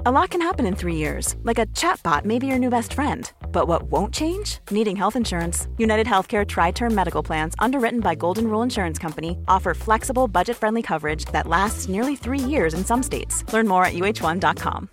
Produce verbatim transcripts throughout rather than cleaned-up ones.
A lot can happen in three years, like a chatbot may be your new best friend. But what won't change? Needing health insurance. United Healthcare Tri-Term Medical Plans, underwritten by Golden Rule Insurance Company, offer flexible, budget-friendly coverage that lasts nearly three years in some states. Learn more at U H one dot com.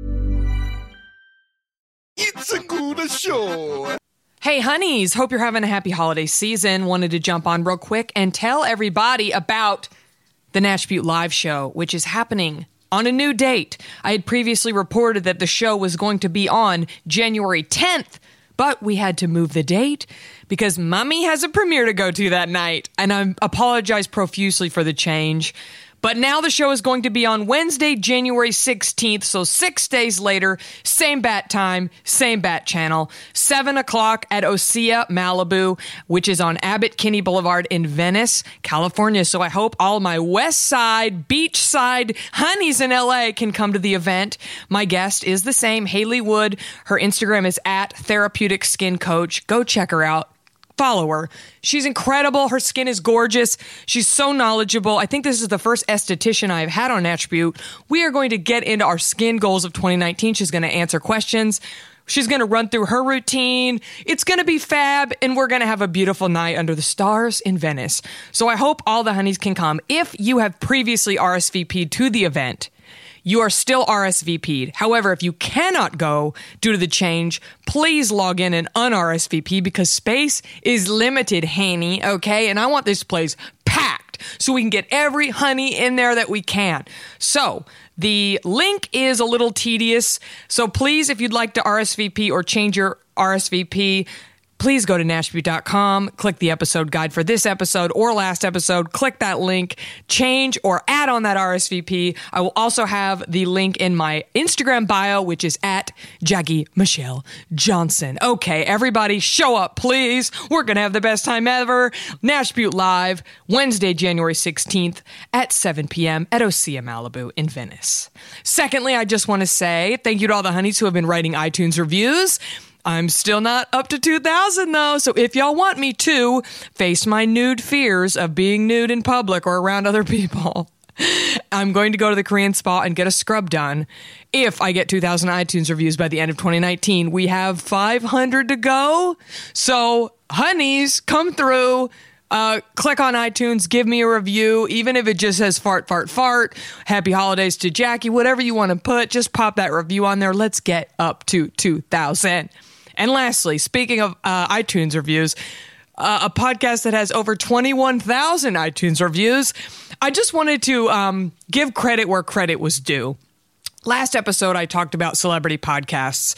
It's a good show. Hey, honeys, hope you're having a happy holiday season. Wanted to jump on real quick and tell everybody about the Nash Butte Live Show, which is happening on a new date. I had previously reported that the show was going to be on January tenth, but we had to move the date because Mommy has a premiere to go to that night, and I apologize profusely for the change. But now the show is going to be on Wednesday, January sixteenth, so six days later, same bat time, same bat channel, seven o'clock at Osea Malibu, which is on Abbott Kinney Boulevard in Venice, California. So I hope all my West Side, Beach Side honeys in L A can come to the event. My guest is the same, Haley Wood. Her Instagram is at Therapeutic Skin Coach. Go check her out. Follow her. She's incredible. Her skin is gorgeous. She's so knowledgeable. I think this is the first esthetician I've had on Nash Butte. We are going to get into our skin goals of twenty nineteen. She's going to answer questions. She's going to run through her routine. It's going to be fab, and we're going to have a beautiful night under the stars in Venice. So I hope all the honeys can come. If you have previously R S V P'd to the event, you are still R S V P'd. However, if you cannot go due to the change, please log in and un-R S V P because space is limited, honey, okay? And I want this place packed so we can get every honey in there that we can. So the link is a little tedious. So please, if you'd like to R S V P or change your R S V P, please go to Nash Butte dot com, click the episode guide for this episode or last episode, click that link, change or add on that R S V P. I will also have the link in my Instagram bio, which is at Jackie Michelle Johnson. Okay, everybody show up, please. We're going to have the best time ever. Nash Butte Live, Wednesday, January sixteenth at seven p.m. at Osea Malibu in Venice. Secondly, I just want to say thank you to all the honeys who have been writing iTunes reviews. I'm still not up to two thousand though, so if y'all want me to face my nude fears of being nude in public or around other people, I'm going to go to the Korean spa and get a scrub done. If I get two thousand iTunes reviews by the end of twenty nineteen, we have five hundred to go. So, honeys, come through. Uh, click on iTunes, give me a review, even if it just says fart, fart, fart, happy holidays to Jackie, whatever you want to put, just pop that review on there. Let's get up to two thousand. And lastly, speaking of uh, iTunes reviews, uh, a podcast that has over twenty-one thousand iTunes reviews, I just wanted to um, give credit where credit was due. Last episode, I talked about celebrity podcasts.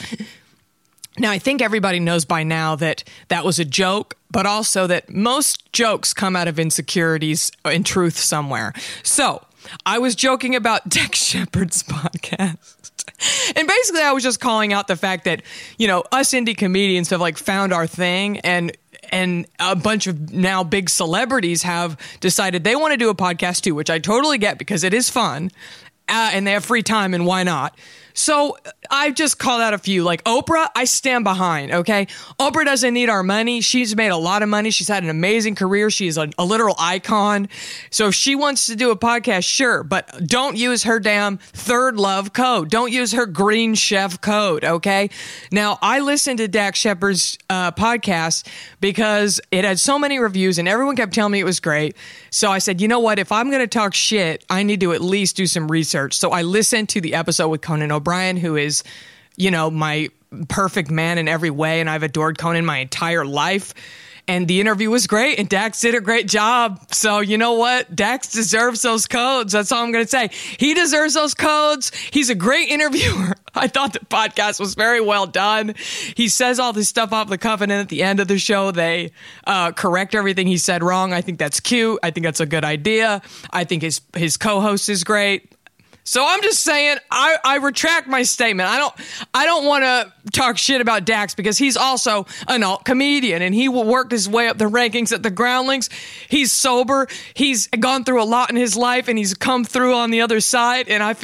Now, I think everybody knows by now that that was a joke, but also that most jokes come out of insecurities and truth somewhere. So, I was joking about Dax Shepard's podcast. And basically, I was just calling out the fact that, you know, us indie comedians have, like, found our thing, and and a bunch of now big celebrities have decided they want to do a podcast, too, which I totally get because it is fun, uh, and they have free time, and why not? So I just called out a few, like Oprah, I stand behind, okay? Oprah doesn't need our money. She's made a lot of money. She's had an amazing career. She's a, a literal icon. So if she wants to do a podcast, sure, but don't use her damn Third Love code. Don't use her Green Chef code, okay? Now, I listened to Dax Shepard's uh, podcast because it had so many reviews and everyone kept telling me it was great. So I said, you know what? If I'm going to talk shit, I need to at least do some research. So I listened to the episode with Conan O'Brien. Brian, who is, you know, my perfect man in every way, and I've adored Conan my entire life. And the interview was great, and Dax did a great job. So, you know what? Dax deserves those codes. That's all I'm going to say. He deserves those codes. He's a great interviewer. I thought the podcast was very well done. He says all this stuff off the cuff, and then at the end of the show, they uh, correct everything he said wrong. I think that's cute. I think that's a good idea. I think his, his co-host is great. So I'm just saying, I, I retract my statement. I don't I don't want to talk shit about Dax because he's also an alt comedian and he will work his way up the rankings at the Groundlings. He's sober. He's gone through a lot in his life and he's come through on the other side. And I feel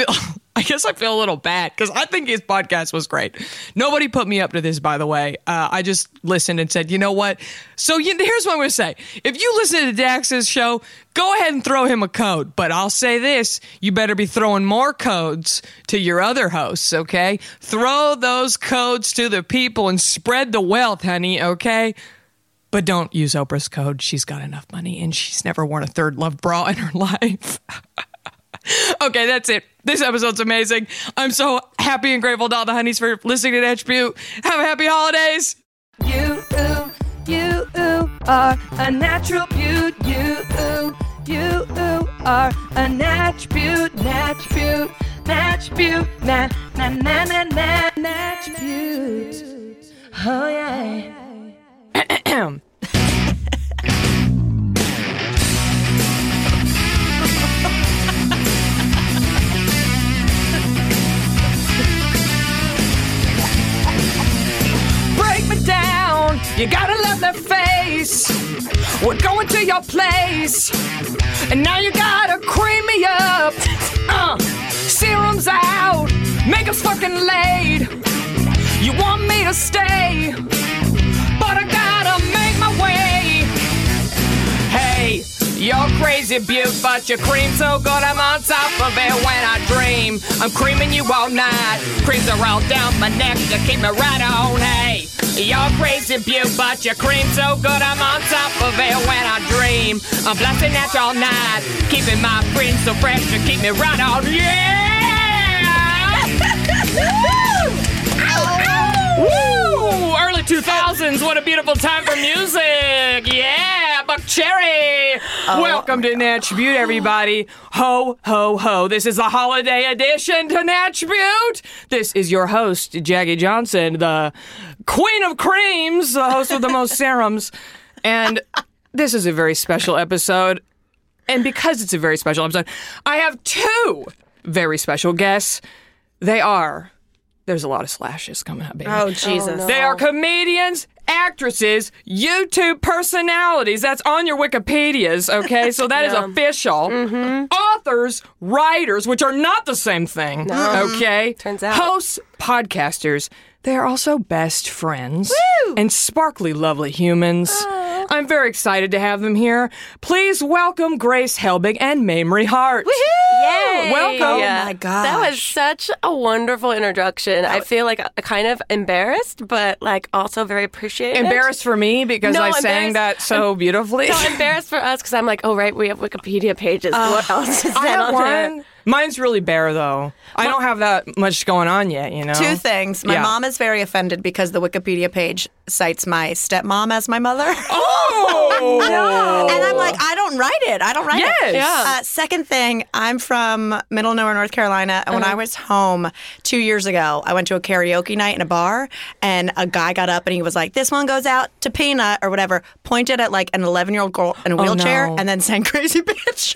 I guess I feel a little bad because I think his podcast was great. Nobody put me up to this, by the way. Uh, I just listened and said, you know what? So you, here's what I'm going to say. If you listen to Dax's show, go ahead and throw him a code. But I'll say this, you better be throwing more codes to your other hosts, okay? Throw those codes to the people and spread the wealth, honey, okay? But don't use Oprah's code. She's got enough money and she's never worn a third love bra in her life. Okay, that's it. This episode's amazing. I'm so happy and grateful to all the honeys for listening to Natch Beaut. Have a happy holidays. You, ooh, you, ooh, are a natural beaut. You, ooh, you, ooh, are a Natch Beaut. Natch Beaut, Natch Beaut, na, na, na, na, na, Natch Beaut. Oh, yeah. Break me down, you gotta love that face. We're going to your place, and now you gotta cream me up. Uh, serum's out, makeup's fucking laid. You want me to stay, but I gotta make my way. Hey, you're crazy beaut, but your cream so good I'm on top of it when I dream. I'm creaming you all night, creams are all down my neck to keep me right on. Hey, you're crazy beaut, but your cream so good I'm on top of it when I dream. I'm blasting at you all night, keeping my cream so fresh to keep me right on. Yeah! Woo! Early two thousands, what a beautiful time for music. Yeah, Buck Cherry. Oh. Welcome to Natch Beaut, everybody. Ho, ho, ho. This is the holiday edition to Natch Beaut. This is your host, Jackie Johnson, the queen of creams, the host with the most serums. And this is a very special episode. And because it's a very special episode, I have two very special guests. They are... There's a lot of slashes coming up, baby. Oh, Jesus. Oh, no. They are comedians, actresses, YouTube personalities. That's on your Wikipedias, okay? So that yeah. is official. Mm-hmm. Authors, writers, which are not the same thing, no. okay? Turns out. Hosts, podcasters. They are also best friends. Woo! And sparkly, lovely humans. Oh. I'm very excited to have them here. Please welcome Grace Helbig and Mamrie Hart. Woohoo! Yay! Welcome. Yeah. Oh my gosh. That was such a wonderful introduction. I feel like a, kind of embarrassed, but like also very appreciated. Embarrassed for me because no, I sang that so beautifully. No, embarrassed for us because I'm like, oh, right, we have Wikipedia pages. Uh, what else is I that have on there? one. Mine's really bare, though. I don't have that much going on yet, you know? Two things. My Yeah. mom is very offended because the Wikipedia page cites my stepmom as my mother. Oh! No. And I'm like, I don't write it. I don't write Yes. it. Yeah. Uh, second thing, I'm from Middle Nowhere, North Carolina. And when I was home two years ago, I went to a karaoke night in a bar. And a guy got up and he was like, this one goes out to Peanut or whatever. Pointed at like an eleven-year-old girl in a wheelchair no. and then sang Crazy Bitch.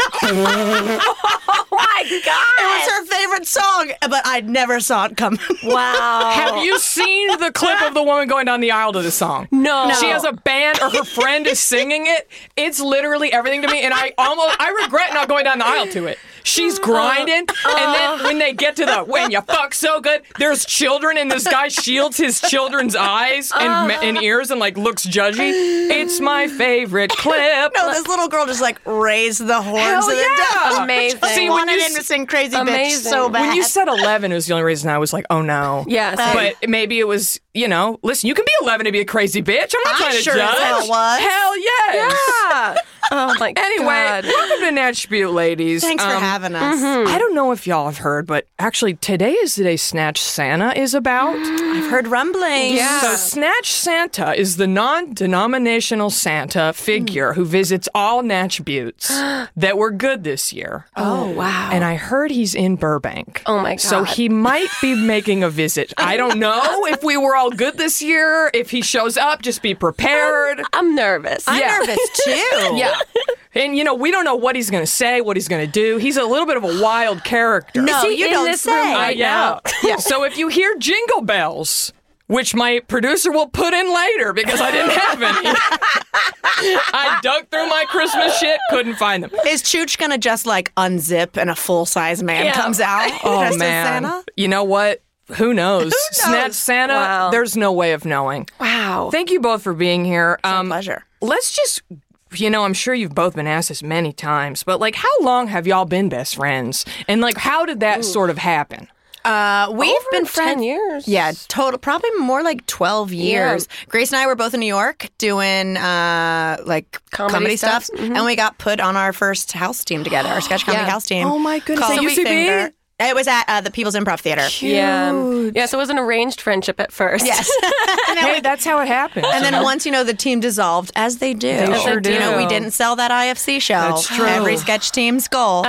Oh my God! It was her favorite song, but I never saw it coming. Wow. Have you seen the clip of the woman going down the aisle to the song? No. She has a band or her friend is singing it. It's literally everything to me, and I almost I regret not going down the aisle to it. She's grinding, and then when they get to the when you fuck so good, there's children, and this guy shields his children's eyes and, and ears and like looks judgy. It's my favorite clip. No, this little girl just like raised the horns Hell of the yeah. devil. Amazing. She See, when wanted you him s- to sing Crazy Bitch Amazing. so bad. When you said eleven, it was the only reason I was like, oh no. Yes. But maybe it was, you know, listen, you can be eleven to be a crazy bitch. I'm not I trying to sure as judge. hell was. Hell yes. Yeah. Oh my Anyway, God. welcome to Natch Beaut, ladies. Thanks for Um, having us. I don't know if y'all have heard, but actually today is the day Snatch Santa is about. I've heard rumblings. So Snatch Santa is the non-denominational Santa figure who visits all Natch Beauts that were good this year. Oh, wow. And I heard he's in Burbank. Oh, my So God. he might be making a visit. I don't know if we were all good this year. If he shows up, just be prepared. I'm nervous. I'm Yeah. nervous too. Yeah. And, you know, we don't know what he's going to say, what he's going to do. He's a little bit of a wild character. No, Is he you in don't this say. room Uh, right yeah. now? yeah. So if you hear jingle bells which my producer will put in later because I didn't have any. I dug through my Christmas shit, couldn't find them. Is Chooch gonna just like unzip and a full size man Yeah. comes out? Oh, dressed as man. Santa? You know what? Who knows? Snatch Santa, Wow. there's no way of knowing. Wow. Thank you both for being here. Um, pleasure. Let's just, you know, I'm sure you've both been asked this many times, but like, how long have y'all been best friends? And like, how did that sort of happen? Uh, we've Over been ten friends. years. Yeah, total. Probably more like twelve years. Grace and I were both in New York doing uh, like Comedy comedy, stuff. stuff, and we got put on our first house team together, our sketch comedy Yeah. house team. Oh, my goodness. called At U C B? Finger. It was at uh, the People's Improv Theater. Yeah. Yeah, so it was an arranged friendship at first. Yes. Hey, that's how it happens. And then once, you know, the team dissolved, as they do. They sure You know, do. we didn't sell that I F C show. That's true. Every sketch team's goal.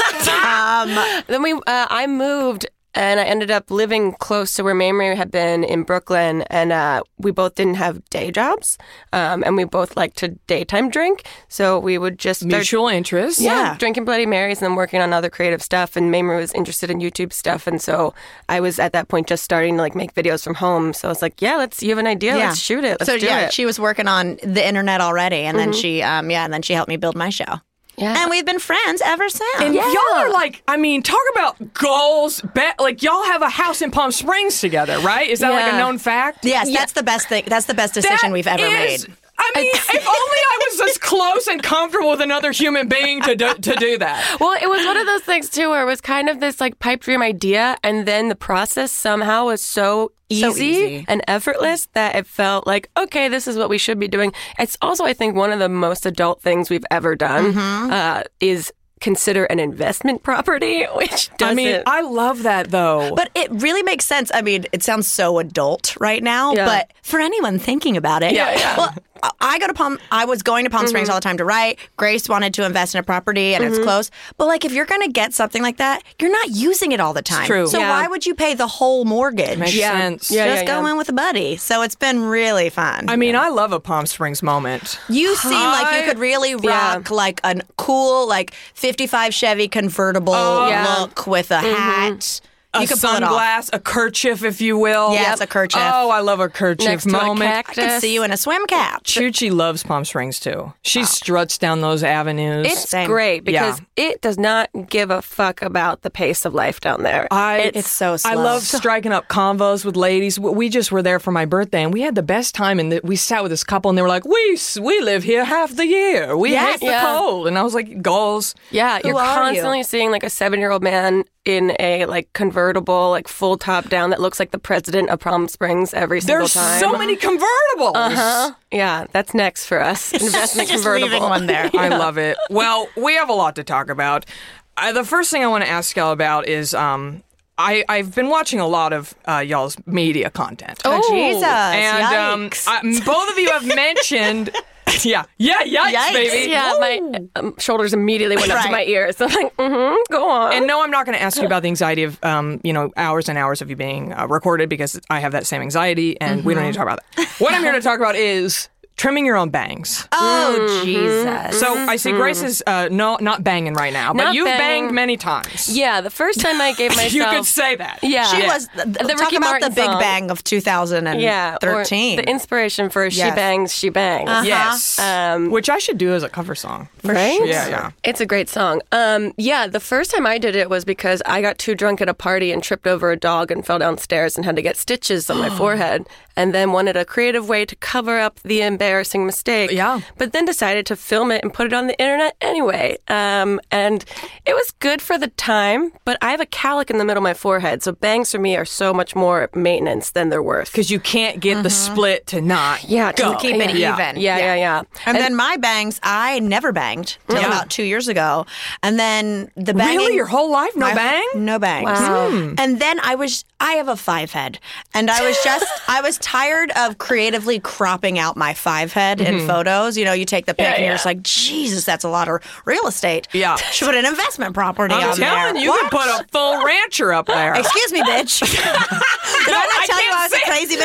I, then we, uh, I moved and I ended up living close to where Mamrie had been in Brooklyn, and uh, we both didn't have day jobs, um, and we both liked to daytime drink, so we would just start, mutual interest. yeah, Yeah. drinking Bloody Marys and then working on other creative stuff. And Mamrie was interested in YouTube stuff, and so I was at that point just starting to like make videos from home. So I was like, yeah, let's. You have an idea? Let's shoot it. Let's so do yeah, it. she was working on the internet already, and then she, um, yeah, and then she helped me build my show. Yeah. And we've been friends ever since. And y'all are like, I mean, talk about goals. Be- like, y'all have a house in Palm Springs together, right? Is that like a Yeah. known fact? yes, that's the best thing. That's the best decision That we've ever is- made. I mean, if only I was as close and comfortable with another human being to do, to do that. Well, it was one of those things too, where it was kind of this like pipe dream idea, and then the process somehow was so easy, So easy. and effortless that it felt like, okay, this is what we should be doing. It's also, I think, one of the most adult things we've ever done uh, is consider an investment property, which doesn't. I mean, I love that though. But it really makes sense. I mean, it sounds so adult right now, Yeah. but for anyone thinking about it, Yeah, yeah. well, I- I go to Palm. I was going to Palm Springs all the time to write. Grace wanted to invest in a property, and it's close. But like, if you're going to get something like that, you're not using it all the time. true. So Yeah. why would you pay the whole mortgage? Makes Yeah. sense. Yeah, Just go in with a buddy. So it's been really fun. I mean, I love a Palm Springs moment. You seem like I- you could really Yeah. rock like a cool like fifty-five Chevy convertible Yeah. look with a hat. A You could pull it off. sunglass, a kerchief, if you will. Yes, a kerchief. Oh, I love a kerchief Next to a moment. I cactus. could see you in a swim cap. Chuchi loves Palm Springs too. She struts down those avenues. It's Same. great because Yeah. it does not give a fuck about the pace of life down there. I, It's so I slow. love striking up convos with ladies. We just were there for my birthday, and we had the best time. And we sat with this couple, and they were like, "We s- we live here half the year. We Yes. hate the Yeah. cold." And I was like, "Goals." Yeah, Who you're are constantly seeing like a seven-year-old man in a like convertible, like full top down that looks like the president of Palm Springs every single There's time. so many convertibles. Huh? Yeah, that's next for us. Investment Just convertible. leaving one there. I love it. Well, we have a lot to talk about. Uh, the first thing I want to ask y'all about is um, I, I've been watching a lot of uh, y'all's media content. Oh, Jesus. and um, Yikes. I, both of you have mentioned. Yeah, yeah, yikes, Yikes. baby. Yeah, my um, shoulders immediately went up to Right. my ears. I'm like, mm-hmm, go on. And no, I'm not going to ask you about the anxiety of, um, you know, hours and hours of you being uh, recorded because I have that same anxiety, and we don't need to talk about that. What I'm here to talk about is trimming your own bangs. Oh, Jesus. So I see Grace is uh, no, not banging right now, but Not you've bang. banged many times. yeah, the first time I gave myself, You could say that. yeah, She yeah. was the, the talk Ricky about Martin the Big song. Bang of two thousand Yeah, or thirteen. the inspiration for "She Yes. Bangs, She Bangs." Yes. Um, Which I should do as a cover song. right? Yeah, yeah. It's a great song. Um, yeah, the first time I did it was because I got too drunk at a party and tripped over a dog and fell downstairs and had to get stitches on my forehead, and then wanted a creative way to cover up the embarrassing mistake. Yeah. But then decided to film it and put it on the internet anyway. Um, and it was good for the time, but I have a calic in the middle of my forehead, so bangs for me are so much more maintenance than they're worth. Because you can't get the split to not Yeah, to go. keep it yeah. even. Yeah, yeah, yeah. And, then my bangs, I never banged till Yeah. about two years ago. And then the banging. Really? Your whole life? No my- bang? No bangs. Wow. And then I was, I have a five head. And I was just, I was tired of creatively cropping out my five head in photos. You know, you take the pic and you're just like, Jesus, that's a lot of real estate. Yeah. Should put an investment property I'm on telling there. you, you What? could put a full rancher up there. Excuse me, bitch. Did No, I not I tell you can't I was a say- crazy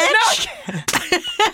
bitch?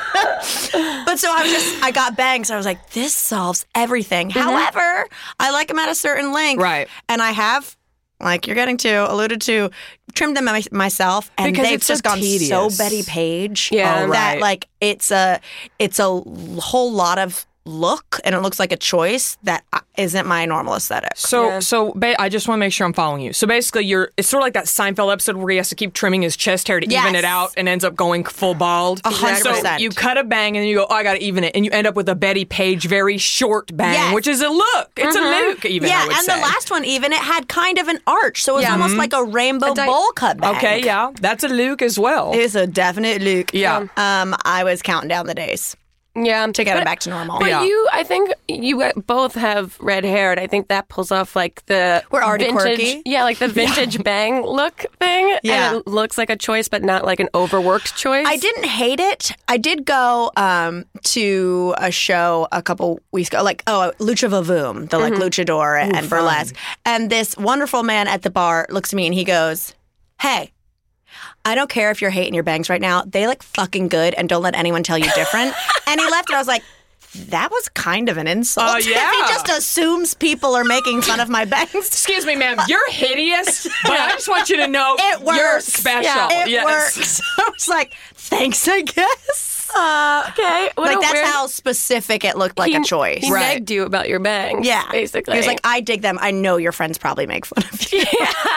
But so I was just, I got bangs. I was like, this solves everything. However, I like them at a certain length. Right. And I have, like you're getting to, alluded to, trimmed them my, myself, and Because they've it's so just gone tedious. so Betty Page. Yeah. Oh, that right. like it's a it's a whole lot of look, and it looks like a choice that isn't my normal aesthetic. So, Yeah. so ba- I just want to make sure I'm following you. So basically, you're it's sort of like that Seinfeld episode where he has to keep trimming his chest hair to Yes. even it out, and ends up going full bald. A hundred So percent. you cut a bang, and then you go, "Oh, I got to even it," and you end up with a Betty Page very short bang, Yes. which is a look. It's a look, even. yeah, I would and say. the last one even it had kind of an arch, so it was Yeah. almost like a rainbow di- bowl cut bang. Okay, yeah, that's a Luke as well. It was a definite look. Yeah. Um, I was counting down the days Yeah. to get But- it back to normal. But Yeah. you, I think you both have red hair, and I think that pulls off like the We're already vintage, quirky. yeah, like the vintage bang look thing. Yeah. and it looks like a choice, but not like an overworked choice. I didn't hate it. I did go um, to a show a couple weeks ago, like oh, Lucha Vavoom, the like luchador and burlesque. And this wonderful man at the bar looks at me and he goes, "Hey, I don't care if you're hating your bangs right now. They look fucking good, and don't let anyone tell you different." And he left, and I was like, that was kind of an insult. Oh, If yeah. he just assumes people are making fun of my bangs. Excuse me, ma'am. You're hideous, but I just want you to know It works. you're special. Yeah, it yes. works. I was like, thanks, I guess. Uh, okay, what Like a that's weird- how specific it looked like he, a choice. He begged you about your bangs. Yeah, basically. He was like, "I dig them. I know your friends probably make fun of you."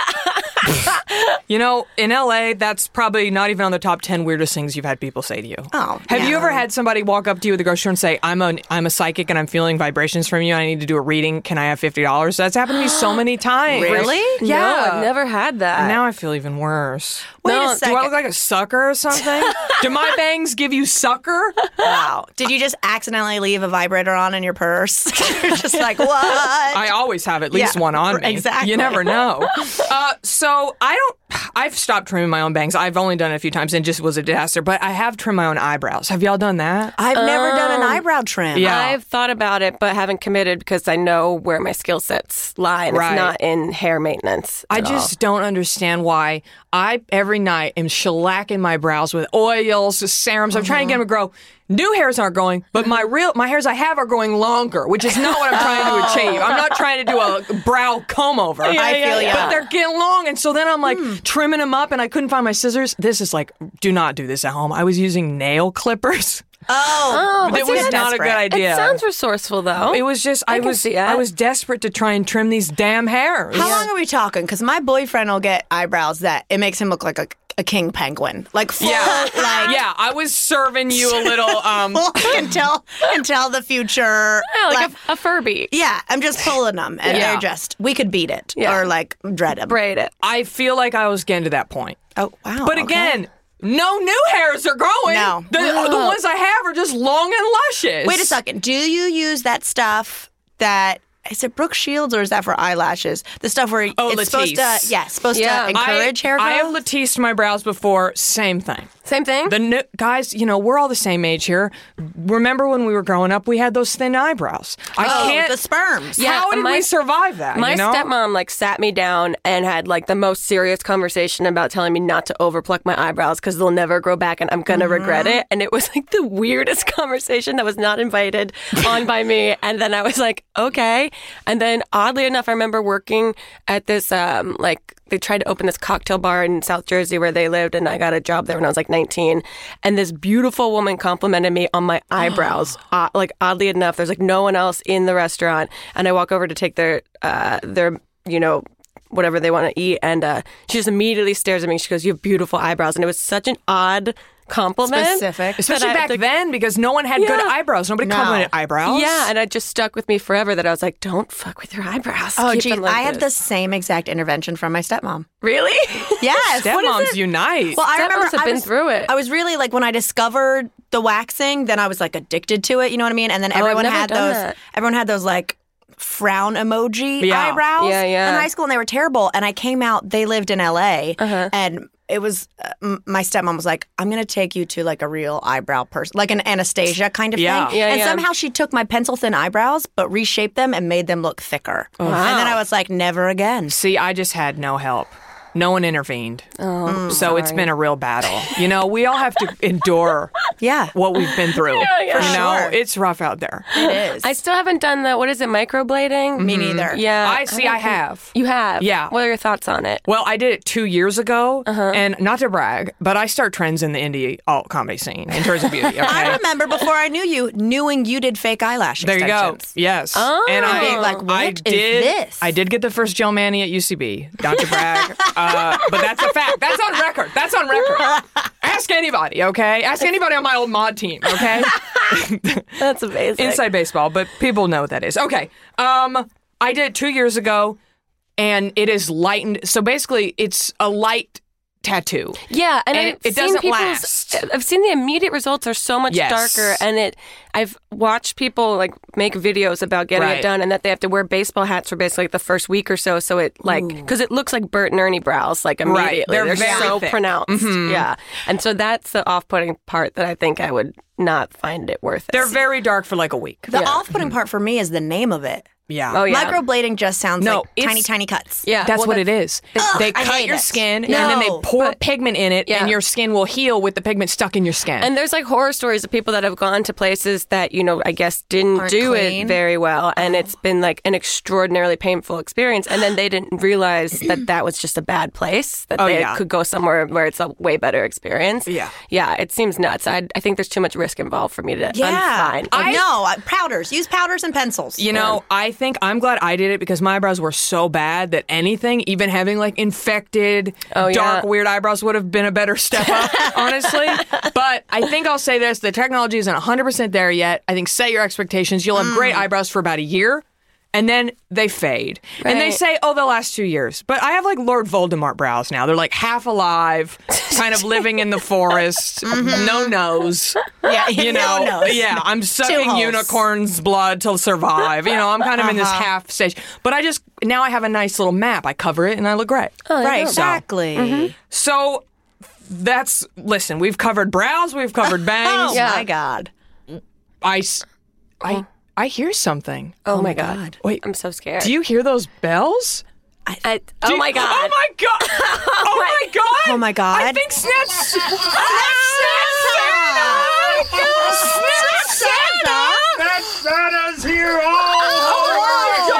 You know, in L A, that's probably not even on the top ten weirdest things you've had people say to you. Oh, Have you yeah. ever had somebody walk up to you at the grocery store and say, I'm a, I'm a psychic and I'm feeling vibrations from you. I need to do a reading. Can I have fifty dollars? That's happened to me so many times. Really? Yeah. No, I've never had that. And now I feel even worse. Wait No, a do Do second. I look like a sucker or something? Do my bangs give you sucker? Wow. Did you just accidentally leave a vibrator on in your purse? You're just like, what? I always have at least Yeah, one on me. exactly. You never know. Uh, so I don't. I've stopped trimming my own bangs. I've only done it a few times and it just was a disaster. But I have trimmed my own eyebrows. Have y'all done that? I've never done an eyebrow trim. Yeah. I've thought about it, but haven't committed because I know where my skill sets lie, and Right. it's not in hair maintenance. I at all. just don't understand why I every night am shellacking my brows with oils, serums. I'm trying to get them to grow. New hairs aren't growing, but my real my hairs I have are growing longer, which is not what I'm trying to achieve. I'm not trying to do a brow comb over. I feel ya. But they're getting long, and so then I'm like trimming them up, and I couldn't find my scissors. This is like, do not do this at home. I was using nail clippers. Oh, it but see, was that's not a good desperate. idea. It sounds resourceful, though. It was just I, I can was see that. I was desperate to try and trim these damn hairs. How long are we talking? Because my boyfriend will get eyebrows that it makes him look like a, a king penguin, like full, Yeah, like yeah. I was serving you a little. Um, until until the future. Yeah, like a, a Furby. yeah, I'm just pulling them, and Yeah. they're just we could beat it Yeah. or like dread them. Braid it. I feel like I was getting to that point. Oh wow! But okay. again, no new hairs are growing. No. The, the ones I have are just long and luscious. wait a second. Do you use that stuff that? Is it Brooke Shields or is that for eyelashes? The stuff where Oh, it's supposed to, Latisse. yeah, supposed Yeah. to encourage hair growth. I have Latisse my brows before. Same thing. Same thing. The new, guys, you know, we're all the same age here. Remember when we were growing up, we had those thin eyebrows. I oh, can't. the sperms. Yeah, how did my- we survive that? My you know? stepmom like sat me down and had like the most serious conversation about telling me not to overpluck my eyebrows because they'll never grow back and I'm gonna regret it. And it was like the weirdest conversation that was not invited on by me. And then I was like, okay. And then oddly enough, I remember working at this um like they tried to open this cocktail bar in South Jersey where they lived, and I got a job there when I was like nineteen. And this beautiful woman complimented me on my eyebrows. uh, like oddly enough, there's like no one else in the restaurant, and I walk over to take their uh, their you know whatever they want to eat, and uh, she just immediately stares at me. She goes, "You have beautiful eyebrows," and it was such an odd compliment. Specific. Especially that I- back like- then, because no one had good Yeah. eyebrows. Nobody No. complimented eyebrows. Yeah, and it just stuck with me forever that I was like, don't fuck with your eyebrows. Oh, Keep geez, them like I had the this. same exact intervention from my stepmom. Really? Yes. What is Stepmoms it? unite. Well, I Stepmoms remember have I been was, through it. I was really like when I discovered the waxing, then I was like addicted to it. You know what I mean? And then I've everyone never had done those. that. Everyone had those like frown emoji Yeah. eyebrows Yeah, yeah. in high school, and they were terrible. And I came out. They lived in L A, Uh-huh. and it was uh, m- my stepmom was like, "I'm going to take you to like a real eyebrow person, like an Anastasia kind of Yeah. thing." Yeah, and yeah. somehow she took my pencil thin eyebrows, but reshaped them and made them look thicker. And then I was like, "Never again." See, I just had no help. No one intervened. Oh, So it's been a real battle. You know, we all have to endure Yeah. what we've been through. Yeah, yeah. You For know, sure. it's rough out there. It is. I still haven't done the, what is it, microblading? Me neither. Yeah. I see, I have. You have? Yeah. What are your thoughts on it? Well, I did it two years ago, Uh-huh. and not to brag, but I start trends in the indie alt comedy scene in terms of beauty. Okay? I remember before I knew you, knowing you did fake eyelash There you go. extensions. Yes. Oh. And I Being like, what I is did, this? I did get the first gel mani at U C B. Not to brag, uh, but that's a fact. That's on record. That's on record. Ask anybody, okay? Ask anybody on my old mod team, okay? That's amazing. Inside baseball, but people know what that is. Okay. Um, I did it two years ago, and it is lightened. So basically, it's a light tattoo. Yeah, and, And I've it- it seen doesn't people's- last. I've seen the immediate results are so much Yes. darker, and it. I've watched people like make videos about getting Right. it done, and that they have to wear baseball hats for basically like the first week or so. So it like because it looks like Bert and Ernie brows like immediately. They're They're, very so thick. pronounced. Yeah, and so that's the off-putting part that I think I would not find it worth it. They're very dark for like a week. The off-putting part for me is the name of it. Yeah. Oh yeah. Microblading just sounds No, like it's- tiny, tiny cuts. Yeah, That's well, what it is. they I cut hate your it. skin, No, and then they pour but- pigment in it, Yeah. and your skin will heal with the pigment stuck in your skin. And there's like horror stories of people that have gone to places that, you know, I guess didn't Aren't do clean. it very well. And it's been like an extraordinarily painful experience. And then they didn't realize that that was just a bad place, that Oh, they yeah. could go somewhere where it's a way better experience. Yeah. Yeah, it seems nuts. I, I think there's too much risk involved for me to. Yeah. I'm fine. I, no, uh, powders. Use powders and pencils. You know, I think I'm glad I did it because my eyebrows were so bad that anything, even having like infected, Oh, yeah. dark, weird eyebrows would have been a better step up, honestly. But I think I'll say this, the technology isn't one hundred percent there yet. I think set your expectations. You'll have great eyebrows for about a year. And then they fade. And they Right. say, oh, they'll last two years. But I have like Lord Voldemort brows now. They're like half alive, kind of living in the forest, no nose. Yeah, You no know, nose. yeah, I'm sucking holes. unicorn's blood to survive. You know, I'm kind of in this half stage. But I just, now I have a nice little map. I cover it and I look great. Right, So- exactly. So that's, listen, we've covered brows, we've covered Oh, bangs. Yeah. my God. I, s- I, I hear something. Oh, my God. Wait, I'm so scared. do you hear those bells? I, Do oh, you- my God. Oh my god! Oh my god! Oh, my God. I think Snatch. Snatch Santa! Snatch Santa! That Santa's here! Oh,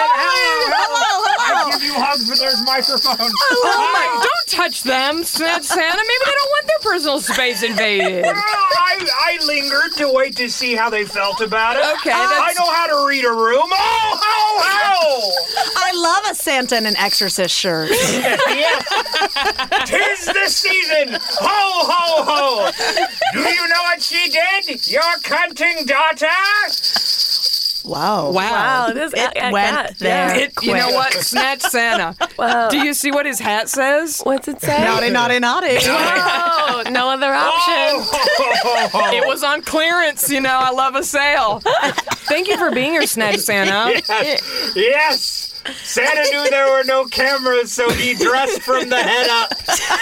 I give you hugs, but there's microphones. Oh my! Don't touch them, Snatch Santa. Maybe they don't want their personal space invaded. Well, I, I lingered to wait to see how they felt about it. Okay, I that's- know how to read a room. Oh, ho, ho! I love a Santa in an Exorcist shirt. Yes. Tis the season. Ho, ho, ho. Do you know what she did? Your cunting daughter? Whoa. Wow. Wow, this It I, I went got- there. It, you know what? Snatch Santa. Wow. Do you see what his hat says? What's it say? Naughty, naughty, naughty. Oh, no other option. Oh, It was on clearance, you know. I love a sale. Thank you for being here, Snatch Santa. yes. Yes. Santa knew there were no cameras, so he dressed from the head up.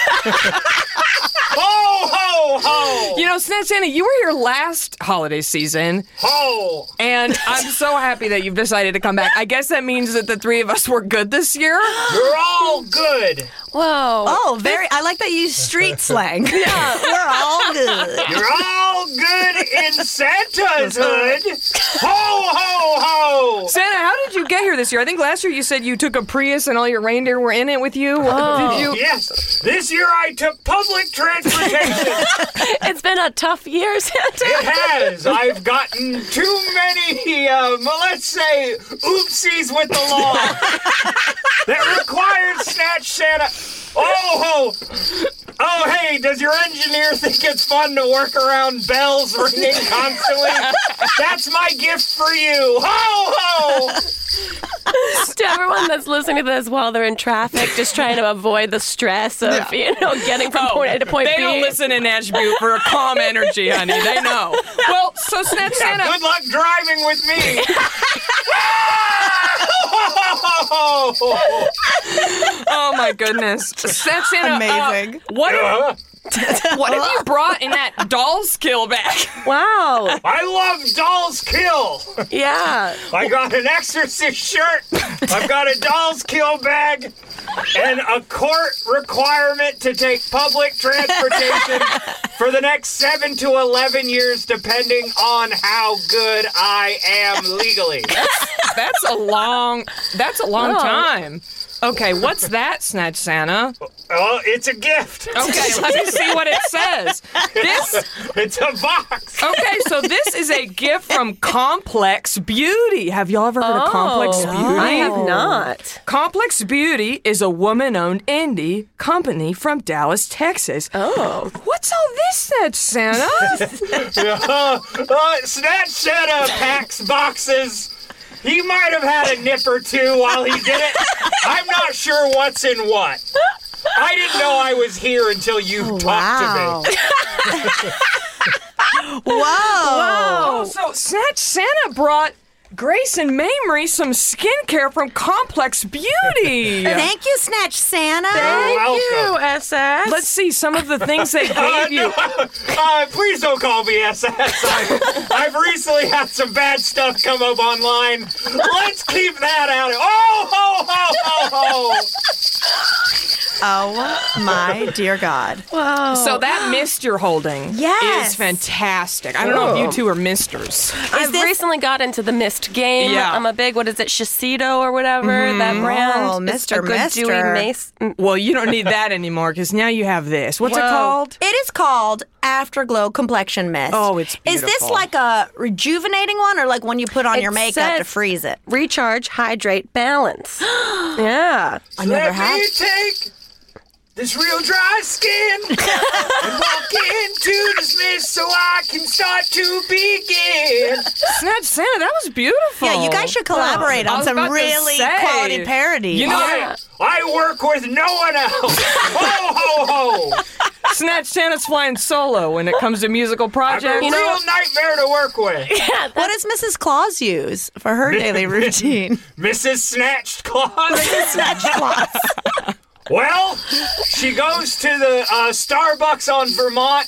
Ho, ho, ho. You know, Snatch Santa, you were here last holiday season, Ho. and I'm so happy that you've decided to come back. I guess that means that the three of us were good this year. You're all good. Whoa. Oh, very. I like that you use street slang. Yeah, we're all good. You're all good in Santa's hood. Ho, ho, ho. Santa, how did you get here this year? I think last year you said you took a Prius and all your reindeer were in it with you. Oh. Did you? Yes, this year I took public transportation. It's been a tough year, Santa. It has. I've gotten too many, um, let's say, oopsies with the law that required Snatch Santa. Oh, ho. Oh, hey, does your engineer think it's fun to work around bells ringing constantly? That's my gift for you. Ho, ho. To everyone that's listening to this while they're in traffic, just trying to avoid the stress of, you know, getting from point A to point they B. don't listen in Nashville for a calm energy, honey. They know. Well, so Snatch Yeah, Santa. good luck driving with me. Oh my goodness. Snatch Santa. Amazing. Uh, what, Uh, what have you brought in that doll's kill bag? Wow. I love Dolls Kill. Yeah. I got an Exorcist shirt. I've got a Dolls Kill bag. And a court requirement to take public transportation for the next seven to eleven years, depending on how good I am legally. That's a long, that's a long Oh. time. Okay, what's that, Snatch Santa? Oh, it's a gift. Okay, let me see what it says. This, It's a box. okay, so this is a gift from Complex Beauty. Have y'all ever heard of Complex Beauty? Oh, I have not. Complex Beauty is a woman-owned indie company from Dallas, Texas. Oh. What's all this, Snatch Santa? uh, uh, Snatch Santa packs boxes. He might have had a nip or two while he did it. I'm not sure what's in what. I didn't know I was here until you talked Wow. to me. Whoa. Oh, so Snatch Santa brought Grace and Mamrie some skincare from Complex Beauty. Thank you, Snatch Santa. Thank welcome. you, S S. Let's see some of the things they Uh, gave you. no, uh, please don't call me S S. I, I've recently had some bad stuff come up online. Let's keep that out. Oh, ho, ho, ho, ho. Oh my dear God. Wow. So that mist you're holding Yes. is fantastic. I don't know if you two are misters. I've this- recently got into the mist game. Yeah. I'm a big, what is it, Shiseido or whatever, that brand. Oh, It's Mister a good Mister. dewy mace. Well, you don't need that anymore because now you have this. What's it Whoa. called? It is called Afterglow Complexion Mist. Oh, it's Is this beautiful. like a rejuvenating one or like when you put on It your makeup to says- freeze it? Recharge, hydrate, balance. Yeah. I never Let have. me take this real dry skin and walk into this mist so I can start to begin. Snatch Santa, that was beautiful. Yeah, you guys should collaborate I on was some about to really say. quality parodies. You know, I, I work with no one else. Ho, ho, ho. Snatch Santa's flying solo when it comes to musical I'm a projects. real nightmare to work with. what does Missus Claus use for her daily routine? Missus Snatched Claus. Snatch Claus. Well, she goes to the uh, Starbucks on Vermont.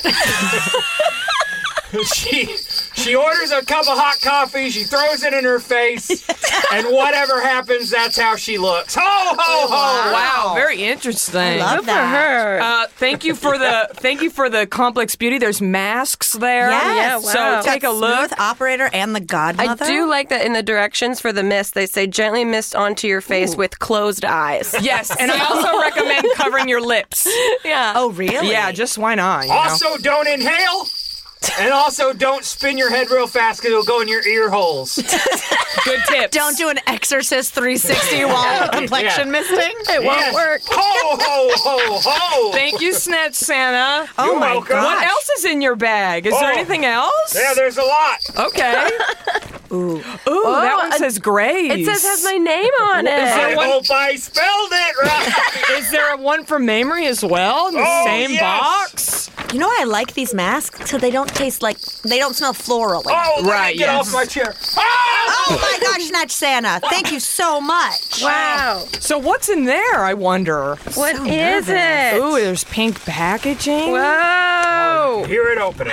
she she orders a cup of hot coffee. She throws it in her face, and whatever happens, that's how she looks. Ho ho ho! Wow, very interesting. Love that. Uh, thank you for the thank you for the Complex Beauty. There's masks there. Yes. Yeah, wow. So take a Got look. Smooth Operator and the I Godmother. do like that in the directions for the mist, they say gently mist onto your face with closed eyes. Yes, and I also recommend covering your lips. Yeah. Oh, really? Yeah, just why not? You know? Also, don't inhale. And also, don't spin your head real fast because it'll go in your ear holes. Good tips. Don't do an Exorcist three sixty while complexion Yeah. misting. It won't Yes. work. Ho ho ho ho! Thank you, Snatch Santa. Oh, You're my welcome. gosh. What else is in your bag? Is there Oh. anything else? Yeah, there's a lot. Okay. Ooh. Ooh, that one uh, says Grace. It says has my name on it. Is I there one- hope I spelled it right. Is there a one for Mamrie as well in the Oh, same yes. box? You know, I like these masks so they don't taste like, they don't smell floral. Oh, let Right, me get yes. off my chair. Ah! Oh my gosh, Snatch Santa. Thank you so much. Wow. So what's in there, I wonder? What So is nervous. it? Ooh, there's pink packaging. Whoa. Hear it opening.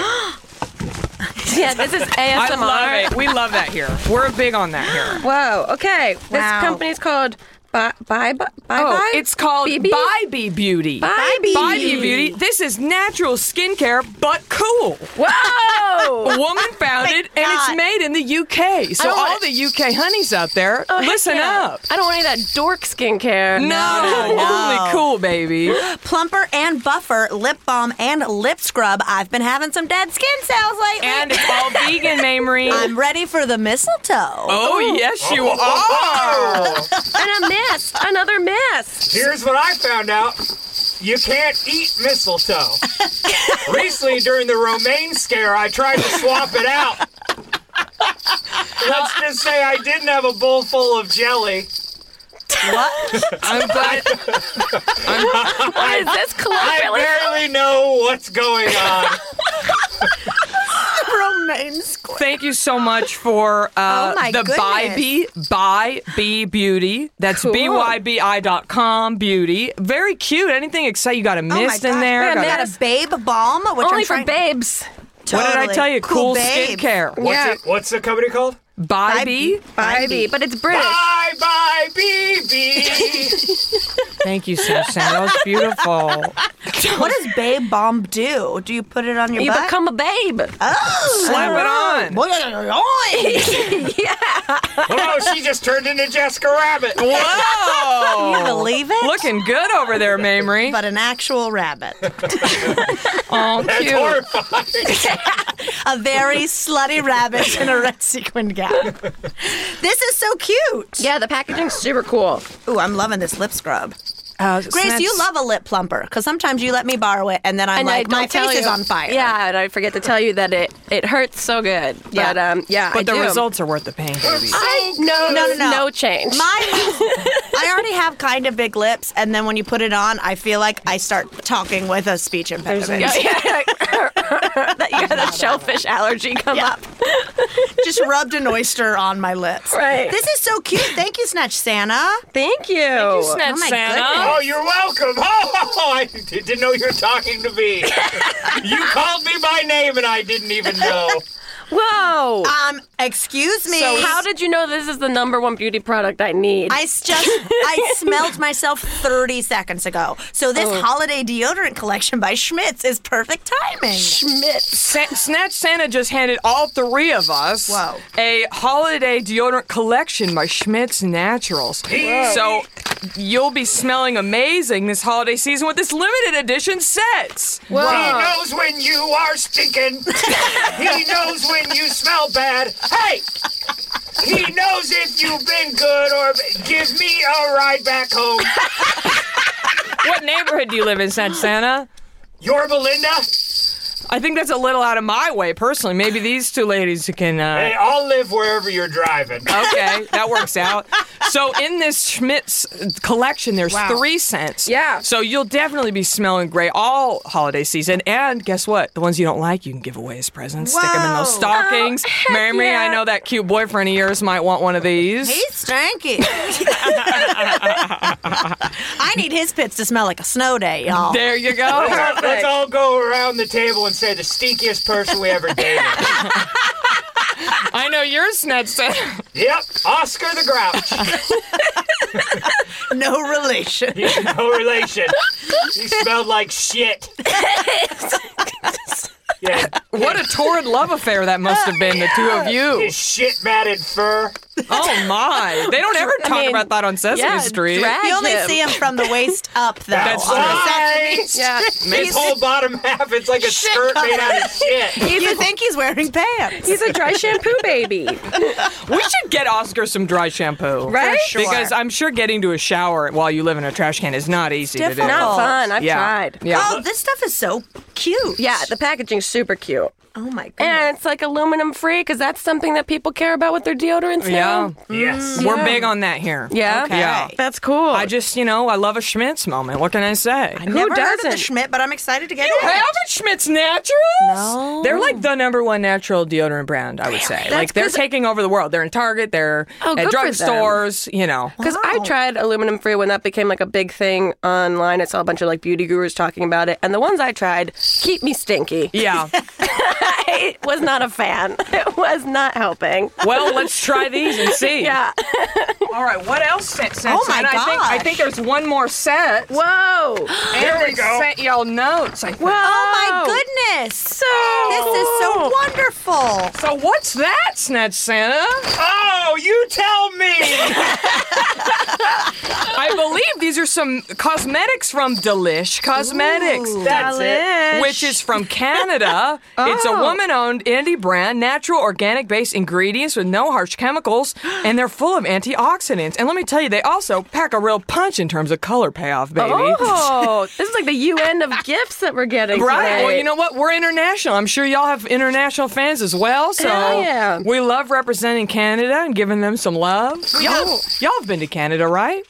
Yeah, this is A S M R. I love it. We love that here. We're big on that here. Whoa. Okay. This Wow. company's called Bye Bye Bye. Oh, it's called B B? Bybee Beauty. Bybee. Bybee Beauty. This is natural skincare, but cool. Whoa. A woman founded, and it's God. made in the U K. So don't all want- the U K honeys out there, Oh, heck listen yeah. up. I don't want any of that dork skincare. No, no, no. only cool, baby. Plumper and Buffer lip balm and lip scrub. I've been having some dead skin cells lately. And it's all vegan, Mamrie. I'm ready for the mistletoe. Oh, yes, you are. Oh. And a mist. Another mist. Here's what I found out. You can't eat mistletoe. Recently, during the romaine scare, I tried to swap it out. Let's just say I didn't have a bowl full of jelly. What? I'm glad. What is this I colloquialism? barely know what's going on. Romaine Times Square. Thank you so much for uh, Oh, my the goodness. Bybi, By B Beauty. That's Cool. B Y B I dot com beauty. Very cute. Anything exciting? You got a Oh my mist in gosh. there. Yeah, got They a- had a babe balm, which Only I'm for trying- babes. what did I Totally. tell you? Cool, babe. skincare. What's, Yeah. it, what's the company called? Bybi. Baby, but it's British. Bye bye B B. Thank you, Sam. Sam. That was beautiful. What does babe balm do? Do you put it on your You butt? become a babe. oh, Slap it on. Boy, Oh, she just turned into Jessica Rabbit. Whoa! you believe it? Looking good over there, Mamrie. But an actual rabbit. Oh, That's cute. horrifying. A very slutty rabbit in a red sequin gown. This is so cute. Yeah, the packaging's super cool. Ooh, I'm loving this lip scrub. Uh, Grace, Snatch- you love a lip plumper because sometimes you let me borrow it and then I'm And I like, don't my tell face is you- on fire. Yeah, and I forget to tell you that it, it hurts so good. Yeah. But um, yeah, But I the do. results are worth the pain, baby. I no, No, no, no. no change. My, I already have kind of big lips, and then when you put it on, I feel like I start talking with a speech impediment. Yeah, yeah. that you had a shellfish allergy come up. Just rubbed an oyster on my lips. Right. This is so cute. Thank you, Snatch Santa. Thank you. Snatch Oh my Santa. goodness. Oh, you're welcome. Oh, I didn't know you were talking to me. You called me by name and I didn't even know. Whoa. Um, excuse me. So how did you know this is the number one beauty product I need? I s- just I smelled myself thirty seconds ago. So this Oh. holiday deodorant collection by Schmitz is perfect timing. Schmitz. Sa- Snatch Santa just handed all three of us Whoa. a holiday deodorant collection by Schmitz Naturals. So you'll be smelling amazing this holiday season with this limited edition sets. He knows when you are stinking. He knows when you smell bad. Hey! He knows if you've been good or give me a ride back home. What neighborhood do you live in, Snatch Santa? You're Belinda? I think that's a little out of my way, personally. Maybe these two ladies can... Uh, Hey, I'll live wherever you're driving. Okay, that works out. So in this Schmitz collection, there's Wow. three scents. Yeah. So you'll definitely be smelling great all holiday season. And guess what? The ones you don't like, you can give away as presents. Stick them in those Whoa. stockings. Oh, heck Mary, Mary, yeah. I know that cute boyfriend of yours might want one of these. He's stanky. I need his pits to smell like a snow day, y'all. There you go. Let's, let's all go around the table and say the stinkiest person we ever dated. I know yours, Snatch Santa. Yep, Oscar the Grouch. No relation. No relation. He smelled like shit. Yeah, What a torrid love affair that must have been, the two of you. his shit matted fur. Oh, my. They don't ever talk mean, about that on Sesame yeah, Street. drag You only him. see him from the waist up, though. That's on right. reception. Yeah. His whole bottom half, it's like a skirt made out of shit. You think he's wearing pants? He's a dry shampoo baby. We should get Oscar some dry shampoo. Right? sure. Because I'm sure getting to a shower while you live in a trash can is not easy to do. difficult. Not fun. I've yeah. tried. Yeah. Oh, this stuff is so cute. Yeah, the packaging's super cute. Oh my goodness. And it's like aluminum free because that's something that people care about with their deodorants Yeah. now. Yes. We're big on that here. Yeah? Okay. Yeah. That's cool. I just, you know, I love a Schmitz moment. What can I say? Never heard of the doesn't? Schmidt, but I'm excited to get You it. haven't Schmitz Naturals? No. They're like the number one natural deodorant brand, I would say. Like they're 'cause- taking over the world. They're in Target, they're Oh, at good for them. drugstores, you know. Because I tried aluminum free when that became like a big thing online. I saw a bunch of like beauty gurus talking about it. And the ones I tried keep me stinky. Yeah. I was not a fan. It was not helping. Well, let's try these and see. Yeah. All right, what else sent? Oh, my I think, I gosh. think there's one more set. Whoa. There And we they go. sent y'all notes, I think. Whoa. Oh my goodness. So This is so wonderful. So what's that, Snatch Santa? Oh, you tell me. I believe these are some cosmetics from Delish Cosmetics. That's it. Which is from Canada. It's a woman-owned indie brand, natural, organic-based ingredients with no harsh chemicals, and they're full of antioxidants. And let me tell you, they also pack a real punch in terms of color payoff, baby. Oh, this is like the U N of gifts that we're getting. Right. today. Well, you know what? We're international. I'm sure y'all have international fans as well. So Hell yeah. we love representing Canada and giving them some love. Y'all, y'all have been to Canada, right?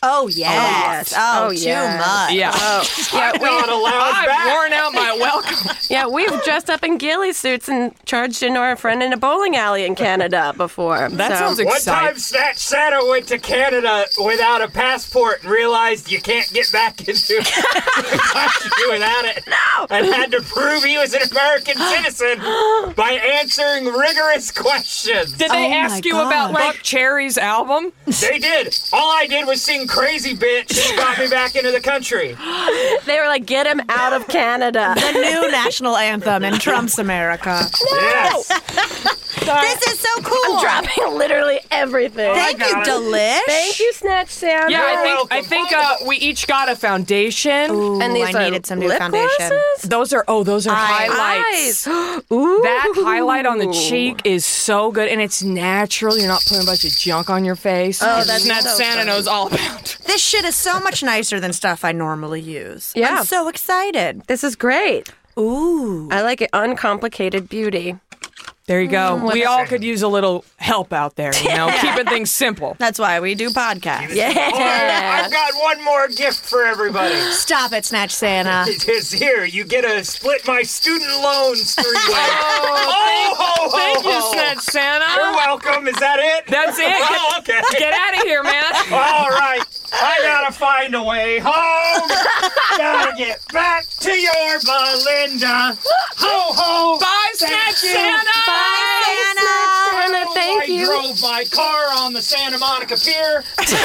Oh, yes. Oh, Oh, too yes. much. Yeah. Yeah, I'm not allowed I've back. worn out my welcome. yeah, we've dressed up in ghillie suits and charged into our friend in a bowling alley in Canada before. That so. sounds One exciting. time, Snatch Santa went to Canada without a passport and realized you can't get back into the country without it. No. And had to prove he was an American citizen by answering rigorous questions. Did they Oh my ask you about God. Buck Cherry's album? They did. All I did was sing Crazy Bitch and got me back into the country. They were like, get him out of Canada. The new national anthem in Trump's America. Yes. This is so cool. I'm dropping literally everything. Thank you, got it. Delish. Thank you, Snatch Santa. Yeah, I You're think welcome. I think uh, we each got a foundation. Ooh, And these I are needed some new lip foundation. glosses? Those are oh, those are Eyes. highlights. Eyes. Ooh. That highlight on the cheek is so good, and it's natural. You're not putting a bunch of junk on your face. Oh, that's Snatch so Santa funny. knows all about. This shit is so much nicer than stuff I normally use. Yeah. I'm so excited. This is great. Ooh. I like it. Uncomplicated beauty. There you go. Mm, we all could use a little help out there, you know, keeping things simple. That's why we do podcasts. Or I've got one more gift for everybody. Stop it, Snatch Santa. It is here. You get to split my student loans three ways. Oh, ho, ho, Thank you, ho. Snatch Santa. You're welcome. Is that it? That's it. Oh, okay. Get out of here, man. All right. I gotta find a way home. Gotta get back to your Belinda. Ho, ho. Bye, Thank Snatch you. Santa. Santa. Santa, thank I you. drove my car on the Santa Monica Pier.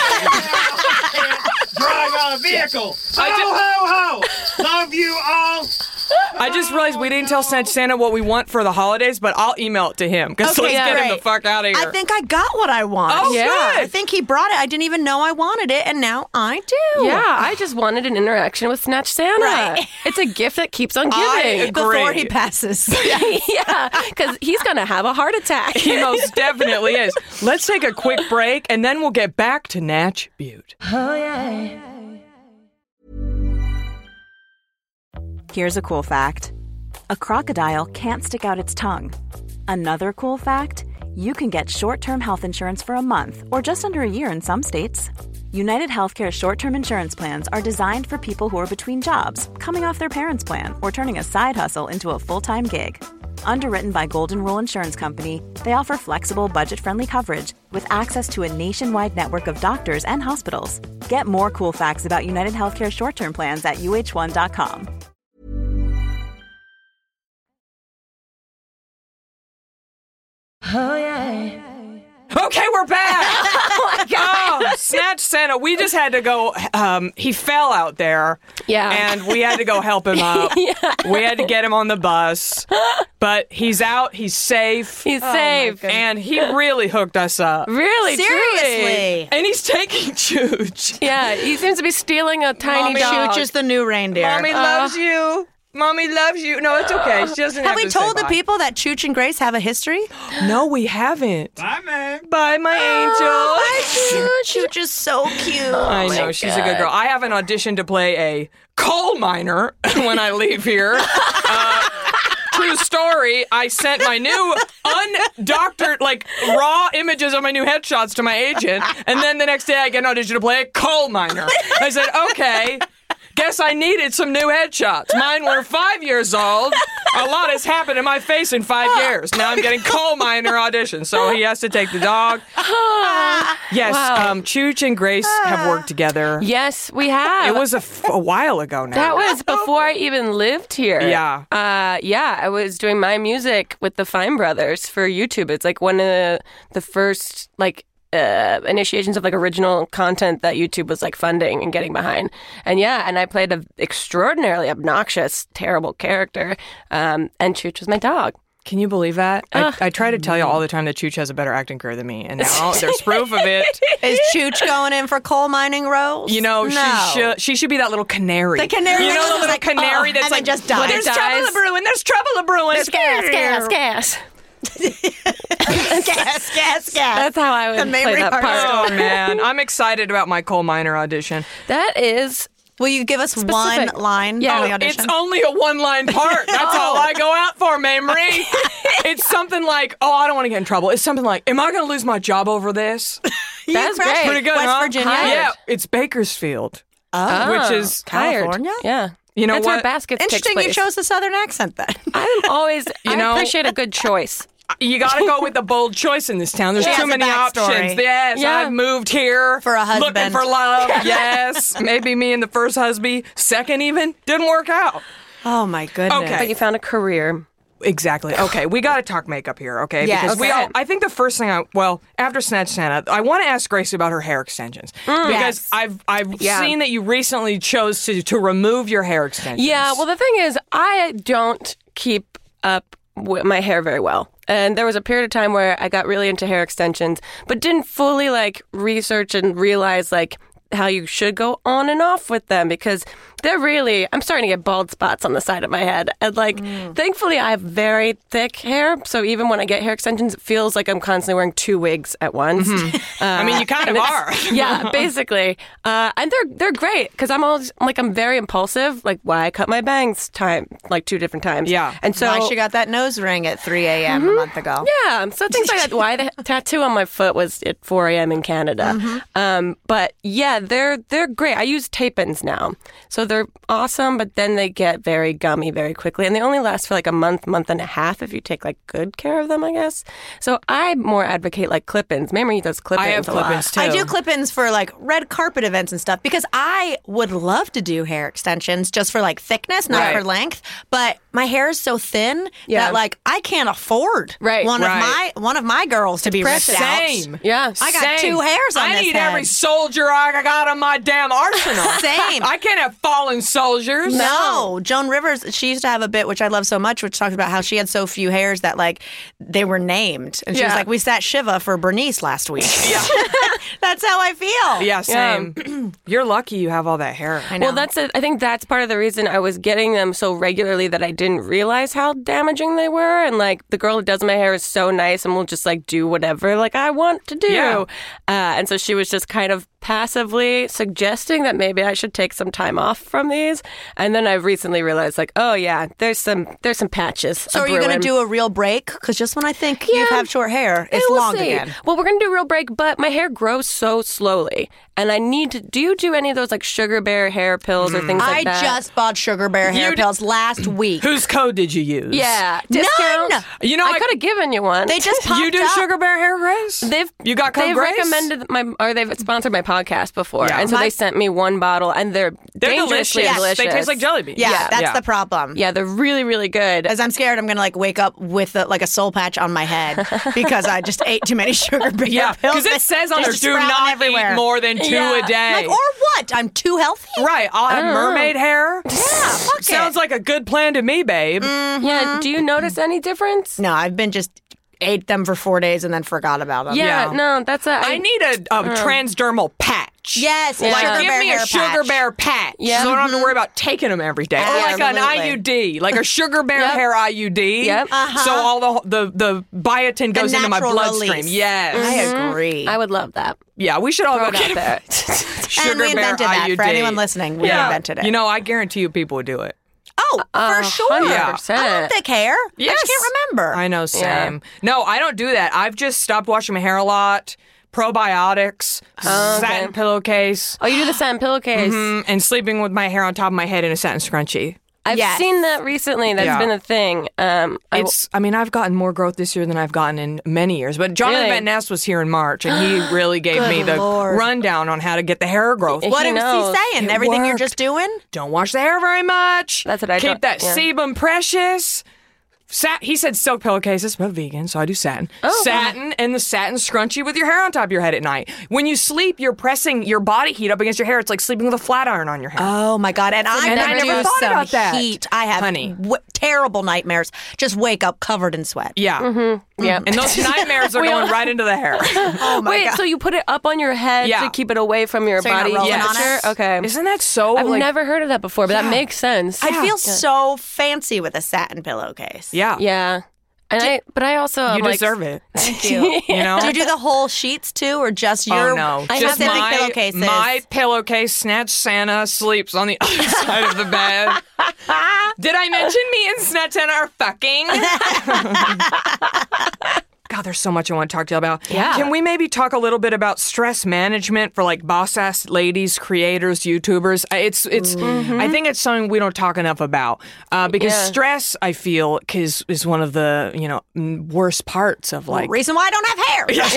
I can't drive on a vehicle. Ho, I ju- ho, ho. Love you all. I just realized we didn't tell Snatch Santa what we want for the holidays, but I'll email it to him because Okay, let's get him great. the fuck out of here. I think I got what I want. Oh, Yeah. good. I think he brought it. I didn't even know I wanted it, and now I do. Yeah, I just wanted an interaction with Snatch Santa. Right. It's a gift that keeps on I giving. agree. Before he passes. yeah, because he's going to have a heart attack. He most definitely is. Let's take a quick break, and then we'll get back to Natch Butte. Here's a cool fact: a crocodile can't stick out its tongue. Another cool fact: you can get short-term health insurance for a month or just under a year in some states. United Healthcare short-term insurance plans are designed for people who are between jobs, coming off their parents' plan, or turning a side hustle into a full-time gig. Underwritten by Golden Rule Insurance Company, they offer flexible, budget-friendly coverage with access to a nationwide network of doctors and hospitals. Get more cool facts about United Healthcare short-term plans at U H one dot com. Okay, we're back. Oh my god! Oh, Snatch Santa. We just had to go. Um, he fell out there. Yeah. And we had to go help him up. Yeah. We had to get him on the bus, but he's out. He's safe. He's safe. and he really hooked us up. Really, truly. Seriously. And he's taking Chooch. Yeah, he seems to be stealing a tiny Mommy, dog. Chooch is the new reindeer. Mommy loves you. Mommy loves you. No, it's okay. She doesn't have, have we to say told the bye. people that Chooch and Grace have a history? No, we haven't. Bye, man. Bye, my angel. Chooch is so cute. I know, she's a good girl. I have an audition to play a coal miner when I leave here. Uh, true story, I sent my new undoctored, like, raw images of my new headshots to my agent, and then the next day I get an audition to play a coal miner. I said, okay, guess I needed some new headshots. Mine were five years old. A lot has happened in my face in five years. Now I'm getting coal miner auditions, so he has to take the dog. Yes, Wow. um, Chooch and Grace have worked together. Yes, we have. It was a, f- a while ago now. That was before I even lived here. Yeah. Uh, yeah, I was doing my music with the Fine Brothers for YouTube. It's like one of the, the first, like, uh, initiations of, like, original content that YouTube was, like, funding and getting behind. And, yeah, and I played an extraordinarily obnoxious, terrible character. Um, and Chooch was my dog. Can you believe that? I, I try to tell you all the time that Chooch has a better acting career than me, and now there's proof of it. Is Chooch going in for coal mining roles? You know, no. she should she should be that little canary. The canary You that's know, the just little like, canary oh, that's and like, then just dies. there's Dies. trouble a brewing, there's trouble a brewing. Gas, gas, gas. gas, gas, gas. That's how I would The play Mamrie that Hart part. Oh, man. I'm excited about my coal miner audition. That is... Will you give us one line Yeah. on the Oh, audition? It's only a one-line part. That's all I go out for, Mamrie. It's something like, oh, I don't want to get in trouble. It's something like, am I going to lose my job over this? That's fresh. great. Pretty good, West huh? Virginia. Yeah, it's Bakersfield, Oh. which is California? Yeah. You know That's what? where baskets Interesting takes you place. chose the southern accent then. I'm always, You I know- appreciate a good choice. You got to go with the bold choice in this town. There's She too has a many backstory. options. Yes, Yeah. I've moved here For a husband. looking for love. Yes, maybe me and the first husband, second even didn't work out. Oh my goodness. Okay. But you found a career. Exactly. Okay, we got to talk makeup here. Okay, Yes. because we Okay. all. I think the first thing I well after Snatch Santa, I want to ask Gracie about her hair extensions because Yes. I've I've Yeah. seen that you recently chose to to remove your hair extensions. Yeah, well, the thing is, I don't keep up with my hair very well. And there was a period of time where I got really into hair extensions, but didn't fully like research and realize like how you should go on and off with them because they're really, I'm starting to get bald spots on the side of my head. And like, thankfully I have very thick hair. So even when I get hair extensions, it feels like I'm constantly wearing two wigs at once. I mean you kind of are. Yeah, basically. Uh, and they're they're great because I'm always like I'm very impulsive. Like why I cut my bangs time like two different times. Yeah. and so Why she got that nose ring at three a.m. a month ago. yeah, so things like that. Why the tattoo on my foot was at four a.m. in Canada. Um, but yeah, they're they're great. I use tape-ins now, so they're awesome. But then they get very gummy very quickly, and they only last for like a month, month and a half if you take like good care of them, I guess. So I more advocate like clip-ins. Mamrie does clip-ins. I have a lot. clip-ins too. I do clip-ins for like red carpet events and stuff because I would love to do hair extensions just for like thickness, not Right. for length. But my hair is so thin Yeah. that like I can't afford Right. one Right. of my one of my girls to be ripped out. Same. Yeah, I got two hairs on I this need head. every soldier I got on my damn arsenal. Same. I can't have fallen soldiers. No, Joan Rivers, she used to have a bit which I love so much, which talks about how she had so few hairs that like they were named. And she was Yeah. like, we sat Shiva for Bernice last week. Yeah. That's how I feel. Yeah, same. You're lucky you have all that hair. I know. Well, that's it. I think that's part of the reason I was getting them so regularly that I didn't realize how damaging they were. And like the girl who does my hair is so nice and will just like do whatever like I want to do. Yeah. Uh, and so she was just kind of passively suggesting that maybe I should take some time off from these. And then I recently realized like, oh yeah, there's some there's some patches. So are you going to do a real break? Because just when I think you Yeah. have short hair, it's we'll long see. again. Well, we're going to do a real break, but my hair grows so slowly. And I need to. Do you do any of those like sugar bear hair pills or things like I that? just bought Sugar Bear hair You d- pills last week. Whose code did you use? Yeah. Discount. None. You know, I I- could have given you one. They just popped You do up. Sugar Bear hair, Grace? They've You got code they've Grace? recommended my or they've sponsored my podcast before, Yeah. and so My- they sent me one bottle, and they're, They're dangerously delicious. delicious. They taste like jelly beans. Yeah, Yeah. that's Yeah. the problem. Yeah, they're really really good. As I'm scared, I'm gonna like wake up with a, like a soul patch on my head because I just ate too many Sugar Bear Yeah, pills. because it says on there, Just do sprouting not everywhere. eat more than two Yeah. a day. Like, or what? I'm too healthy. Right, I'll have mermaid hair. Yeah, fuck it. Sounds like a good plan to me, babe. Yeah, do you notice any difference? No, I've been just ate them for four days and then forgot about them. Yeah, Yeah. no, that's a. I need a, a transdermal patch. Yes, a Yeah. Like, Sugar give Bear me hair a sugar patch. bear patch, Yeah. so I don't have to worry about taking them every day. Or like an Absolutely. I U D, like a sugar bear Yep. hair I U D. Yep. Uh-huh. So all the the the biotin goes into my natural bloodstream. release. Yes. I agree. I would love that. Yeah, we should all Throw go it out get there. and sugar we bear invented that I U D. for anyone listening. We Yeah. invented it. You know, I guarantee you people would do it. oh, for sure. hundred Yeah. percent. I have thick hair. I Yes. just can't remember. I know, same. No, I don't do that. I've just stopped washing my hair a lot. Probiotics, satin pillowcase, Oh, you do the satin pillowcase. mm, and sleeping with my hair on top of my head in a satin scrunchie. I've Yes. seen that recently. That's Yeah. been a thing. Um, I, It's. I mean, I've gotten more growth this year than I've gotten in many years. But Jonathan Really? Van Ness was here in March, and he really gave me the Lord. rundown on how to get the hair growth. What He was knows. he saying? It Everything you're worked. just doing? Don't wash the hair very much. That's what I keep don't- that yeah. sebum precious. Sat, he said silk pillowcases, but vegan, so I do satin. Oh, satin and the satin scrunchie with your hair on top of your head at night. When you sleep, you're pressing your body heat up against your hair. It's like sleeping with a flat iron on your hair. Oh my god! And I And I do never thought some about that. heat. I have Honey. w- terrible nightmares. Just wake up covered in sweat. yeah. Mm-hmm. yeah. And those nightmares are going right into the hair. Oh my Wait, god! so you put it up on your head Yeah. to keep it away from your So you're not body rolling on temperature? it? Okay. Isn't that so? I've like, never heard of that before, but Yeah. that makes sense. I feel so fancy with a satin pillowcase. Yeah. Yeah. And I, but I also You I'm like, deserve it. Thank you. You know? Do you do the whole sheets too, or just your Oh no! I Just specific my pillowcases? my pillowcase. Snatch Santa sleeps on the other side of the bed. Did I mention me and Snatch Santa are fucking? God, God, there's so much I want to talk to you about. Yeah. Can we maybe talk a little bit about stress management for like boss-ass ladies, creators, YouTubers? I- It's, it's, I think it's something we don't talk enough about uh, because Yeah. stress, I feel, is, is one of the, you know, m- worst parts of like, Reason why I don't have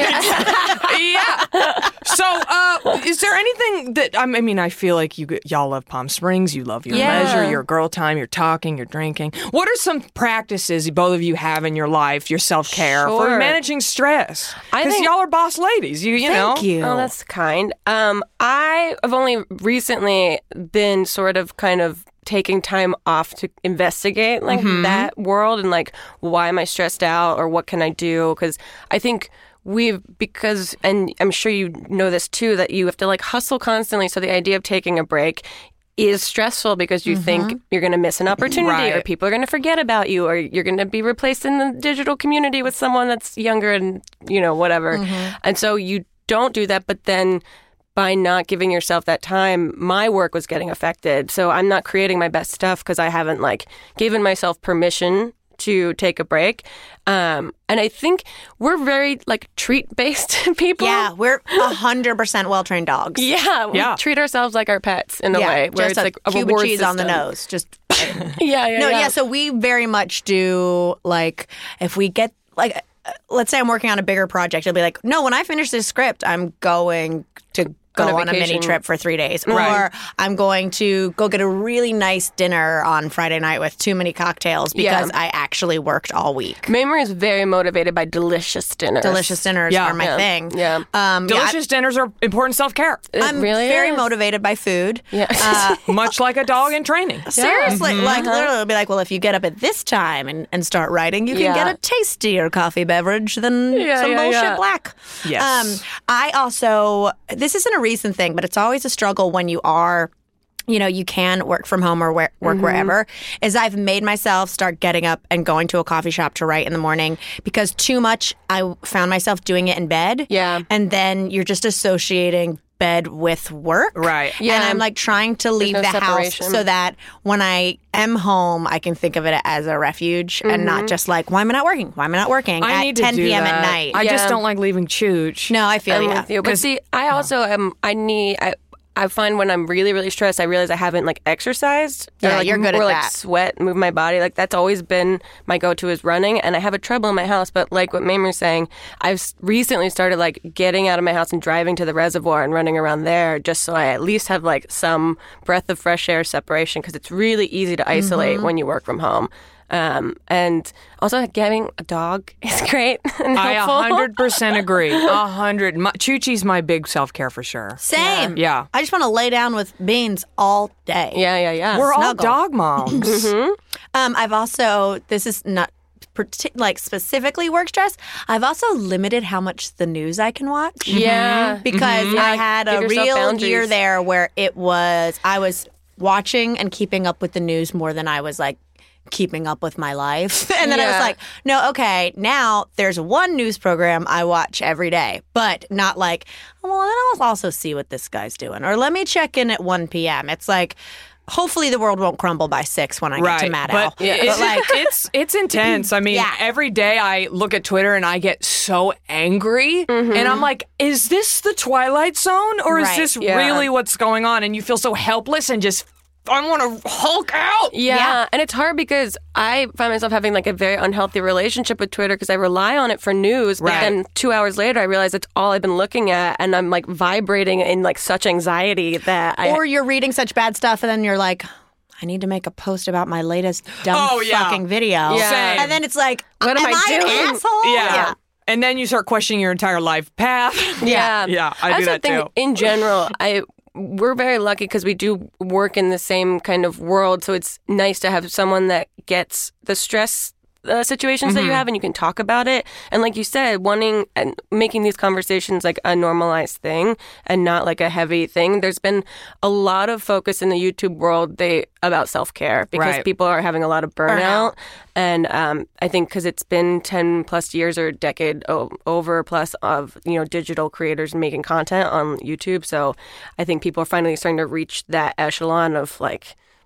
hair. yeah. So, uh, is there anything that I mean? I feel like you y'all love Palm Springs. You love your Yeah. leisure, your girl time. You're talking. You're drinking. What are some practices both of you have in your life, your self care for Sure. managing stress? I Because think- y'all are boss ladies. You you know. Thank you. Oh, that's kind. Um, I have only recently been sort of kind of taking time off to investigate like that world and like why am I stressed out or what can I do? Because I think we've because and I'm sure you know this too that you have to like hustle constantly. So the idea of taking a break is stressful because you think you're going to miss an opportunity or Right. people are going to forget about you or you're going to be replaced in the digital community with someone that's younger and you know whatever. And so you don't do that, but then by not giving yourself that time, my work was getting affected. So I'm not creating my best stuff because I haven't like given myself permission to take a break. Um, and I think we're very like treat based people. Yeah, we're one hundred percent well-trained dogs. Yeah, we Yeah. treat ourselves like our pets in a Yeah, way, where just it's a like a cube of reward cheese on the system. nose. Just Yeah, yeah, no, yeah. yeah. So we very much do like if we get like, uh, let's say I'm working on a bigger project, it'll be like, no, when I finish this script, I'm going to go On a on a mini vacation. trip for three days, Right. or I'm going to go get a really nice dinner on Friday night with too many cocktails because Yeah. I actually worked all week. Mamrie is very motivated by delicious dinners. Delicious dinners Yeah. are my Yeah. thing. Yeah. Um, yeah, I- Delicious dinners are important self care. It I'm really very is. motivated by food. Yeah. Uh, Much like a dog in training. Seriously, Mm-hmm. like literally, it'll be like, well, if you get up at this time and, and start writing, you can Yeah. get a tastier coffee beverage than Yeah, some yeah, bullshit yeah. black. Yes. Um, I also, this isn't a recent thing, but it's always a struggle when you are. You know, you can work from home or where, work Mm-hmm. wherever. Is I've made myself start getting up and going to a coffee shop to write in the morning because too much. I found myself doing it in bed. Yeah. and then you're just associating bed with work. Right. Yeah. And I'm like trying to leave no the separation. house so that when I am home, I can think of it as a refuge and Mm-hmm. not just like, why am I not working? Why am I not working I at need to ten do p.m. that. at night? I just Yeah. don't like leaving chooch. no, I feel I'm ya. with you. But see, I also am. I need. I, I find when I'm really, really stressed, I realize I haven't like exercised. or, Yeah, like, you're good or, at like that. sweat, move my body. Like that's always been my go-to is running, and I have a treadmill in my house. But like what Mamrie's saying, I've s- recently started like getting out of my house and driving to the reservoir and running around there, just so I at least have like some breath of fresh air separation because it's really easy to isolate Mm-hmm. when you work from home. Um, and also getting a dog is great. And I helpful. one hundred percent agree. A hundred. My- Choochie's my big self care for sure. Same. Yeah. I just want to lay down with Beans all day. Yeah, yeah, yeah. We're all Snuggle. dog moms. Um, I've also, this is not parti- like specifically work stress. I've also limited how much the news I can watch. Yeah. Because Yeah, I had give a yourself real boundaries. year there where it was, I was watching and keeping up with the news more than I was like keeping up with my life. And then I was Yeah. like, no, okay, now there's one news program I watch every day, but not like, well, then I'll also see what this guy's doing. Or let me check in at one p.m. It's like, hopefully the world won't crumble by six when I get to Mad Owl. but, it's, like, it's it's intense. I mean, Yeah. every day I look at Twitter and I get so angry, and I'm like, "Is this the Twilight Zone, or is Right, this yeah. really what's going on?" And you feel so helpless and just, I want to Hulk out. Yeah. Yeah. And it's hard because I find myself having like a very unhealthy relationship with Twitter because I rely on it for news. But Right. then two hours later, I realize it's all I've been looking at. And I'm like vibrating in like such anxiety that I. or you're reading such bad stuff and then you're like, I need to make a post about my latest dumb Oh, yeah. fucking video. Yeah. Same. And then it's like, What am I I doing? an asshole? Yeah. And then you start questioning your entire life path. Yeah. Yeah, I do also that think too. in general, I we're very lucky because we do work in the same kind of world. So it's nice to have someone that gets the stress uh, situations that you have and you can talk about it. And like you said, wanting and making these conversations like a normalized thing and not like a heavy thing. There's been a lot of focus in the YouTube world they about self-care because Right. people are having a lot of burnout. And um, I think because it's been ten plus years or a decade o- over plus of, you know, digital creators making content on YouTube. So I think people are finally starting to reach that echelon of like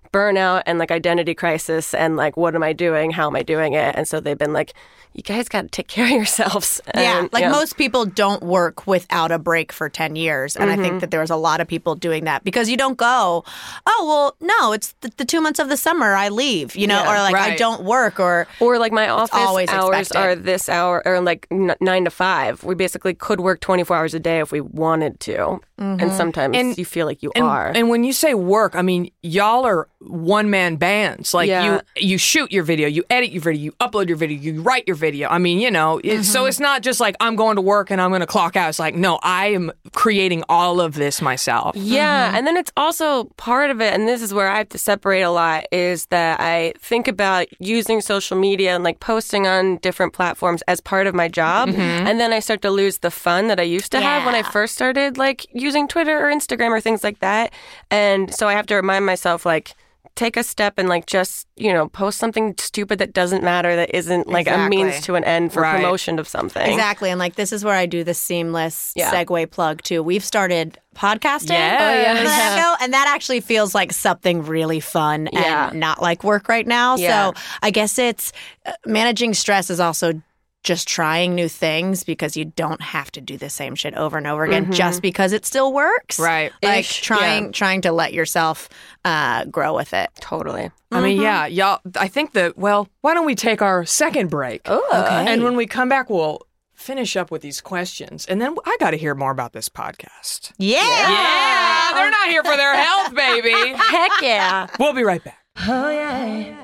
burnout and like identity crisis and like, what am I doing? How am I doing it? And so they've been like, you guys got to take care of yourselves. And, yeah, like yeah. most people don't work without a break for ten years. And mm-hmm. I think that there was a lot of people doing that because you don't go, oh, well, no, it's the, the two months of the summer I leave, you know, yeah, or like right. I don't work or... Or like my office always hours expected. are this hour or like n- nine to five. We basically could work twenty-four hours a day if we wanted to. Mm-hmm. And sometimes and, you feel like you and, are. And when you say work, I mean, y'all are one-man bands. Like yeah. you you shoot your video, you edit your video, you upload your video, you write your video. I mean, you know, it, mm-hmm. so it's not just like I'm going to work and I'm going to clock out. It's like, no, I am creating all of this myself. Yeah. Mm-hmm. And then it's also part of it, and this is where I have to separate a lot, is that I think about using social media and like posting on different platforms as part of my job. Mm-hmm. And then I start to lose the fun that I used to yeah. have when I first started like using Twitter or Instagram or things like that. And so I have to remind myself, like, take a step and like just, you know, post something stupid that doesn't matter, that isn't like exactly. a means to an end for right. promotion of something. Exactly. And like this is where I do the seamless yeah. segue plug too. We've started podcasting. Yes. Oh, yeah. Yeah. And that actually feels like something really fun yeah. and not like work right now. Yeah. So I guess it's uh, managing stress is also just trying new things because you don't have to do the same shit over and over again mm-hmm. just because it still works. Right. Like Ish, trying yeah. trying to let yourself uh, grow with it. Totally. I mean, yeah, y'all, I think that, well, why don't we take our second break? Oh, okay. And when we come back, we'll finish up with these questions. And then I got to hear more about this podcast. Yeah. Yeah. They're not here for their health, baby. Heck yeah. We'll be right back. Oh, yeah.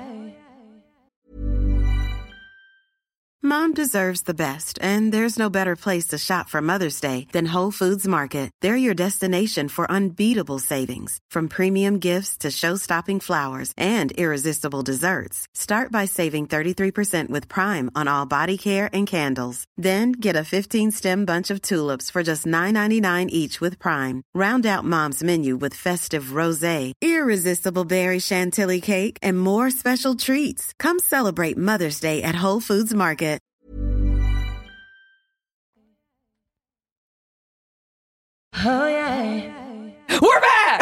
Mom deserves the best, and there's no better place to shop for Mother's Day than Whole Foods Market. They're your destination for unbeatable savings, from premium gifts to show-stopping flowers and irresistible desserts. Start by saving thirty-three percent with Prime on all body care and candles. Then get a fifteen-stem bunch of tulips for just nine ninety-nine each with Prime. Round out Mom's menu with festive rosé, irresistible berry chantilly cake, and more special treats. Come celebrate Mother's Day at Whole Foods Market. Oh, yeah. We're back!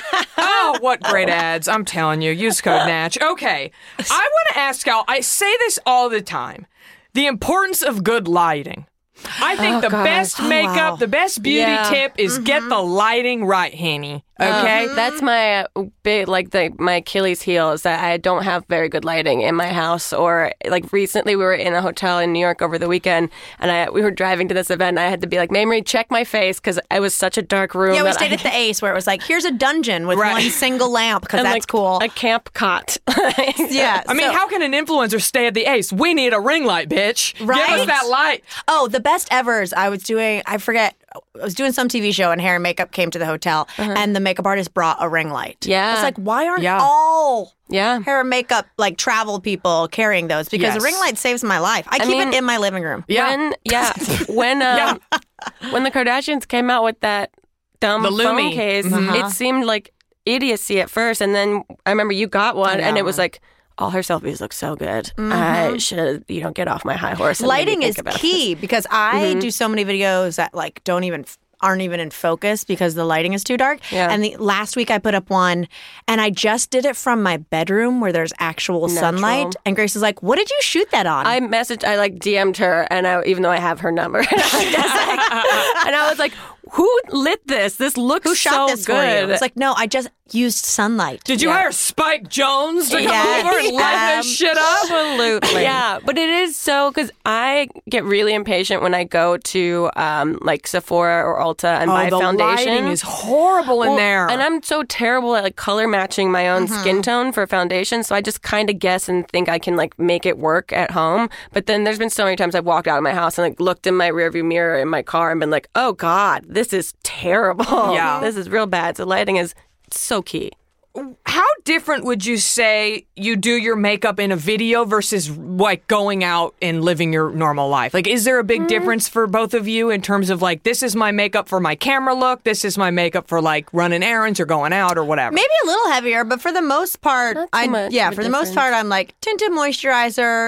Oh, what great ads. I'm telling you. Use code Natch. Okay. I want to ask y'all, I say this all the time, the importance of good lighting. I think Oh, the God. best Oh, makeup, wow. the best beauty Yeah. tip is get the lighting right, Henny. Okay? That's my uh, big, like, the my Achilles heel is that I don't have very good lighting in my house. Or, like, recently we were in a hotel in New York over the weekend, and I we were driving to this event, and I had to be like, Mamrie, check my face, because it was such a dark room. Yeah, we that stayed I, at the Ace where it was like, here's a dungeon with Right. one single lamp because and, that's like, cool. A camp cot. yeah. I mean, so- how can an influencer stay at the Ace? We need a ring light, bitch. Give us Right? that light. Oh, the best ever's. I was doing, I forget, I was doing some T V show and hair and makeup came to the hotel and the makeup artist brought a ring light. Yeah. It's like, why aren't Yeah. all Yeah. hair and makeup, like travel people carrying those? Because Yes. a ring light saves my life. I, keep mean- it in my living room. Yeah. When, yeah. When, um, when the Kardashians came out with that dumb The phone Lumi. case, Mhm. it seemed like idiocy at first. And then I remember you got one, and it was like, all her selfies look so good. I should, you know, get off my high horse. And maybe Lighting think is about key this. because I do so many videos that like don't even aren't even in focus because the lighting is too dark. Yeah. And the last week I put up one and I just did it from my bedroom where there's actual Natural. sunlight. And Grace is like, what did you shoot that on? I messaged, I like D M'd her, and I, even though I have her number, and I was, just like, and I was like, who lit this? This looks Who shot so this for good. you? It's like, no, I just used sunlight. Did you Yeah. hire Spike Jones to come Yes. over and light this shit up? Absolutely. Yeah, but it is so, because I get really impatient when I go to um, like Sephora or Ulta and buy Oh, the foundation. lighting is horrible in Well, there. And I'm so terrible at like color matching my own skin tone for foundation, so I just kind of guess and think I can like make it work at home. But then there's been so many times I've walked out of my house and like looked in my rearview mirror in my car and been like, oh God, this is terrible. Yeah. This is real bad. So lighting is so key. How different would you say you do your makeup in a video versus like going out and living your normal life? Like, is there a big difference for both of you in terms of like, this is my makeup for my camera look, this is my makeup for like running errands or going out or whatever? Maybe a little heavier, but for the most part, Not too I much yeah, of a for the most difference. part, I'm like tinted moisturizer,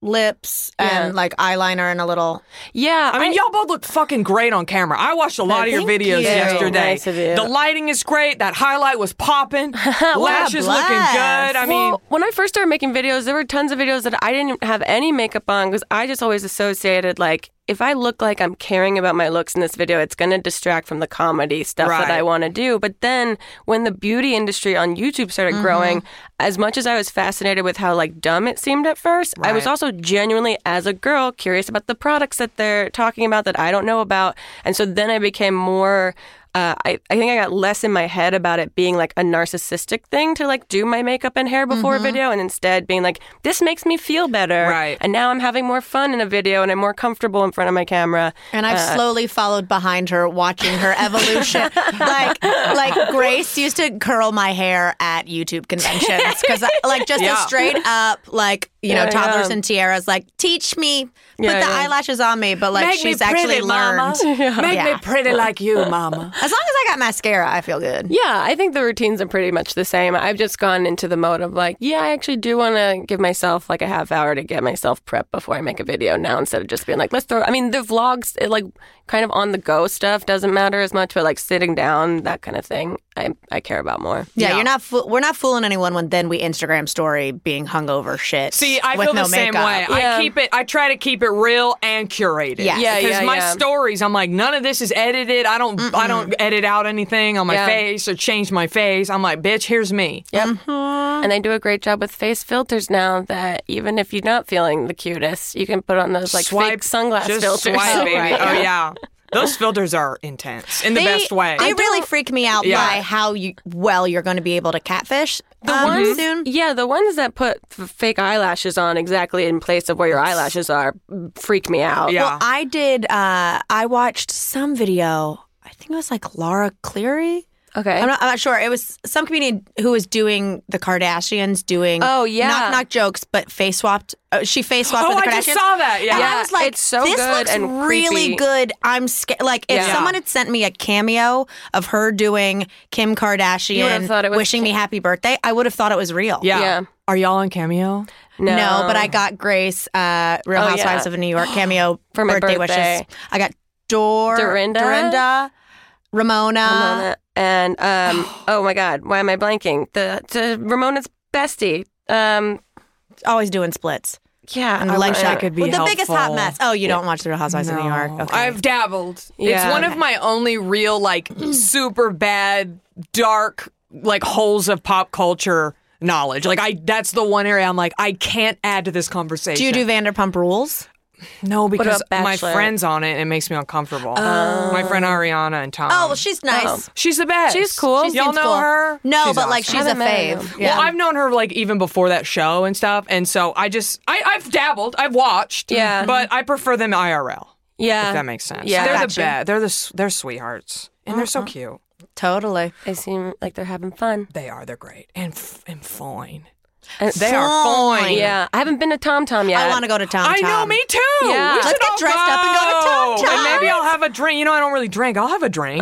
lips Yeah. and like eyeliner and a little. Yeah, I mean, y'all both look fucking great on camera. I watched a lot of your Thank videos you. yesterday. Nice of you. The lighting is great. That highlight was popping. Lashes looking bless. good. I mean, Well, when I first started making videos, there were tons of videos that I didn't have any makeup on because I just always associated like, if I look like I'm caring about my looks in this video, it's going to distract from the comedy stuff Right. that I want to do. But then when the beauty industry on YouTube started Mm-hmm. growing, as much as I was fascinated with how like dumb it seemed at first, I was Right. also genuinely, as a girl, curious about the products that they're talking about that I don't know about. And so then I became more... Uh, I, I think I got less in my head about it being like a narcissistic thing to like do my makeup and hair before a video and instead being like, this makes me feel better. Right. And now I'm having more fun in a video and I'm more comfortable in front of my camera. And I've slowly followed behind her, watching her evolution. like, like Grace used to curl my hair at YouTube conventions because, like, just Yeah. a straight up, like, you know, Yeah, toddlers yeah. and tiaras, like, teach me, put Yeah, the yeah. eyelashes on me, but like, make she's me pretty, actually learned. mama. Make Yeah. me pretty like you, mama. As long as I got mascara, I feel good. Yeah, I think the routines are pretty much the same. I've just gone into the mode of like, yeah, I actually do want to give myself like a half hour to get myself prepped before I make a video now instead of just being like, let's throw, I mean, the vlogs, it, like kind of on the go stuff doesn't matter as much, but like sitting down, that kind of thing, I, I care about more. Yeah, Yeah. you're not. Fo- we're not fooling anyone when then we Instagram story being hungover shit. See, I with feel no the same makeup. way. Yeah. I keep it. I try to keep it real and curated. Yeah. Yeah, because yeah, my yeah. stories, I'm like, none of this is edited. I don't. I don't edit out anything on my Yeah. face or change my face. I'm like, bitch, here's me. Yep. And they do a great job with face filters now that even if you're not feeling the cutest, you can put on those like Swipe, fake sunglass just filters. Swipe, baby. Right. Oh yeah, those filters are intense in the They, best way. They really freak me out Yeah. by how you well you're going to be able to catfish The um, ones, soon. yeah, the ones that put f- fake eyelashes on exactly in place of where your eyelashes are freak me out. Yeah. Well, I did. Uh, I watched some video. I think it was like Laura Cleary. Okay. I'm not, I'm not sure. It was some comedian who was doing the Kardashians doing Oh, yeah. knock knock jokes, but face swapped. Uh, she face swapped Oh, with the I Kardashians. just saw that. Yeah. And Yeah, I was like, it's so this good looks and really creepy. good. I'm scared. Like if Yeah. someone had sent me a cameo of her doing Kim Kardashian, You would've thought it was wishing me happy birthday, I would have thought it was real. yeah. Yeah. Are y'all on Cameo? no. No, but I got Grace, uh, Real Oh, Housewives yeah. of New York cameo For my birthday, birthday. wishes. I got Dor, Dorinda? Dorinda, Ramona. Ramona and um oh my god, why am I blanking? The, the Ramona's bestie. Um Always doing splits. yeah, And I leg wanna- shot could be Well, the biggest hot helpful. mess. Oh, you don't watch the Real Housewives of New York? Okay. I've dabbled. It's Yeah. one of my only real, like, super bad, dark, like, holes of pop culture knowledge. Like, I that's the one area I'm like, I can't add to this conversation. Do you do Vanderpump Rules? No, because about my Bachelor? friend's on it and it makes me uncomfortable. My friend Ariana and Tom. Oh, well, she's nice. she's the best. She's cool. She Y'all seems know cool. her? No, She's but like awesome. she's a Haven't met fave. her. Yeah. Well, I've known her like even before that show and stuff, and so I just I, I've dabbled, I've watched, Yeah. but I prefer them I R L. Yeah. If that makes sense. Yeah. they're the Gotcha. best. They're the s- they're sweethearts, and they're so cute. totally. They seem like they're having fun. They are. They're great and f- and fine. And They are fine. Yeah. I haven't been to Tom Tom yet. I want to go to Tom I Tom. know, me too. Yeah. We Let's should get all dressed up and go to Tom Tom. And maybe I'll have a drink. You know, I don't really drink. I'll have a drink.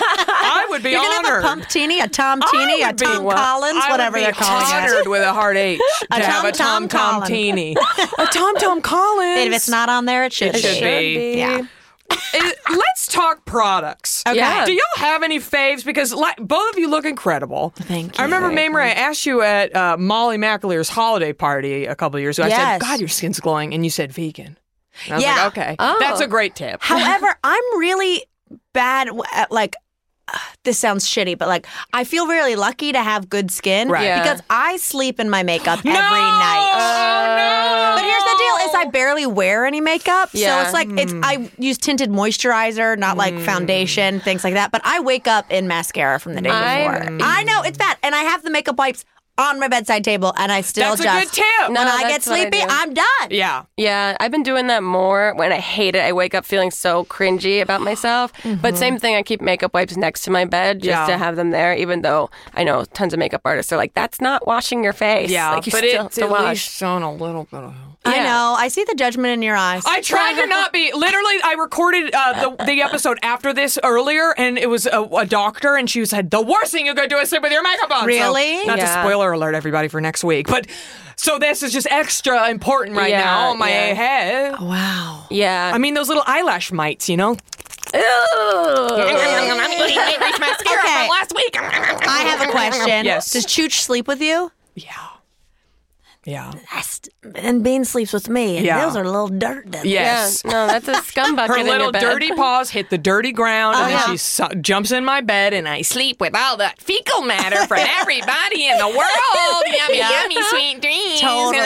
I would be You're gonna honored. have a Pump Teeny, a Tom I Teeny, a would be- Tom well, Collins, I whatever would they're be calling it. honored with a hard H to A have a Tom Tom Tom Tom Collins. Teeny. A Tom Tom Collins. If it's not on there, it should, It should be. Yeah. It- let's talk products. Okay. Yeah. Do y'all have any faves? Because like, both of you look incredible. Thank I you. remember, Mamrie, I asked you at uh, Molly McAleer's holiday party a couple of years ago. I Yes. said, God, your skin's glowing. And you said vegan. And I was Yeah. like, okay. Oh. That's a great tip. However, I'm really bad at like. uh, This sounds shitty, but like I feel really lucky to have good skin Right. Yeah. because I sleep in my makeup every no! night. Oh, no! But here's the deal: is I barely wear any makeup, so Yeah. it's like it's. I use tinted moisturizer, not like foundation, things like that. But I wake up in mascara from the day I'm- before. I know it's bad, and I have the makeup wipes on my bedside table, and I still That's a just good tip. when No, I get that's what I sleepy, do. I'm done. Yeah. Yeah, I've been doing that more when I hate it. I wake up feeling so cringy about myself. But same thing, I keep makeup wipes next to my bed just Yeah. to have them there, even though I know tons of makeup artists are like, that's not washing your face. Yeah. Like, you but still have it's to at wash. least shown a little bit of I Yeah. know. I see the judgment in your eyes. I tried to not be. Literally, I recorded uh, the the episode after this earlier, and it was a, a doctor, and she said the worst thing you could do is sleep with your makeup on. So, Really? not to Yeah. spoiler alert everybody for next week, but so this is just extra important right Yeah, now on my yeah. head. wow. Yeah. I mean, those little eyelash mites, you know. Okay. last week. I have a question. Yes. Does Chooch sleep with you? Yeah. Yeah. And Bean sleeps with me. And Yeah. those are little dirt devils. yeah. Yes. No, that's a scum bucket Her in your little bed. dirty paws hit the dirty ground, and Oh, then yeah. she su- jumps in my bed, and I sleep with all the fecal matter from everybody in the world. Yummy, yummy, sweet dreams. Totally.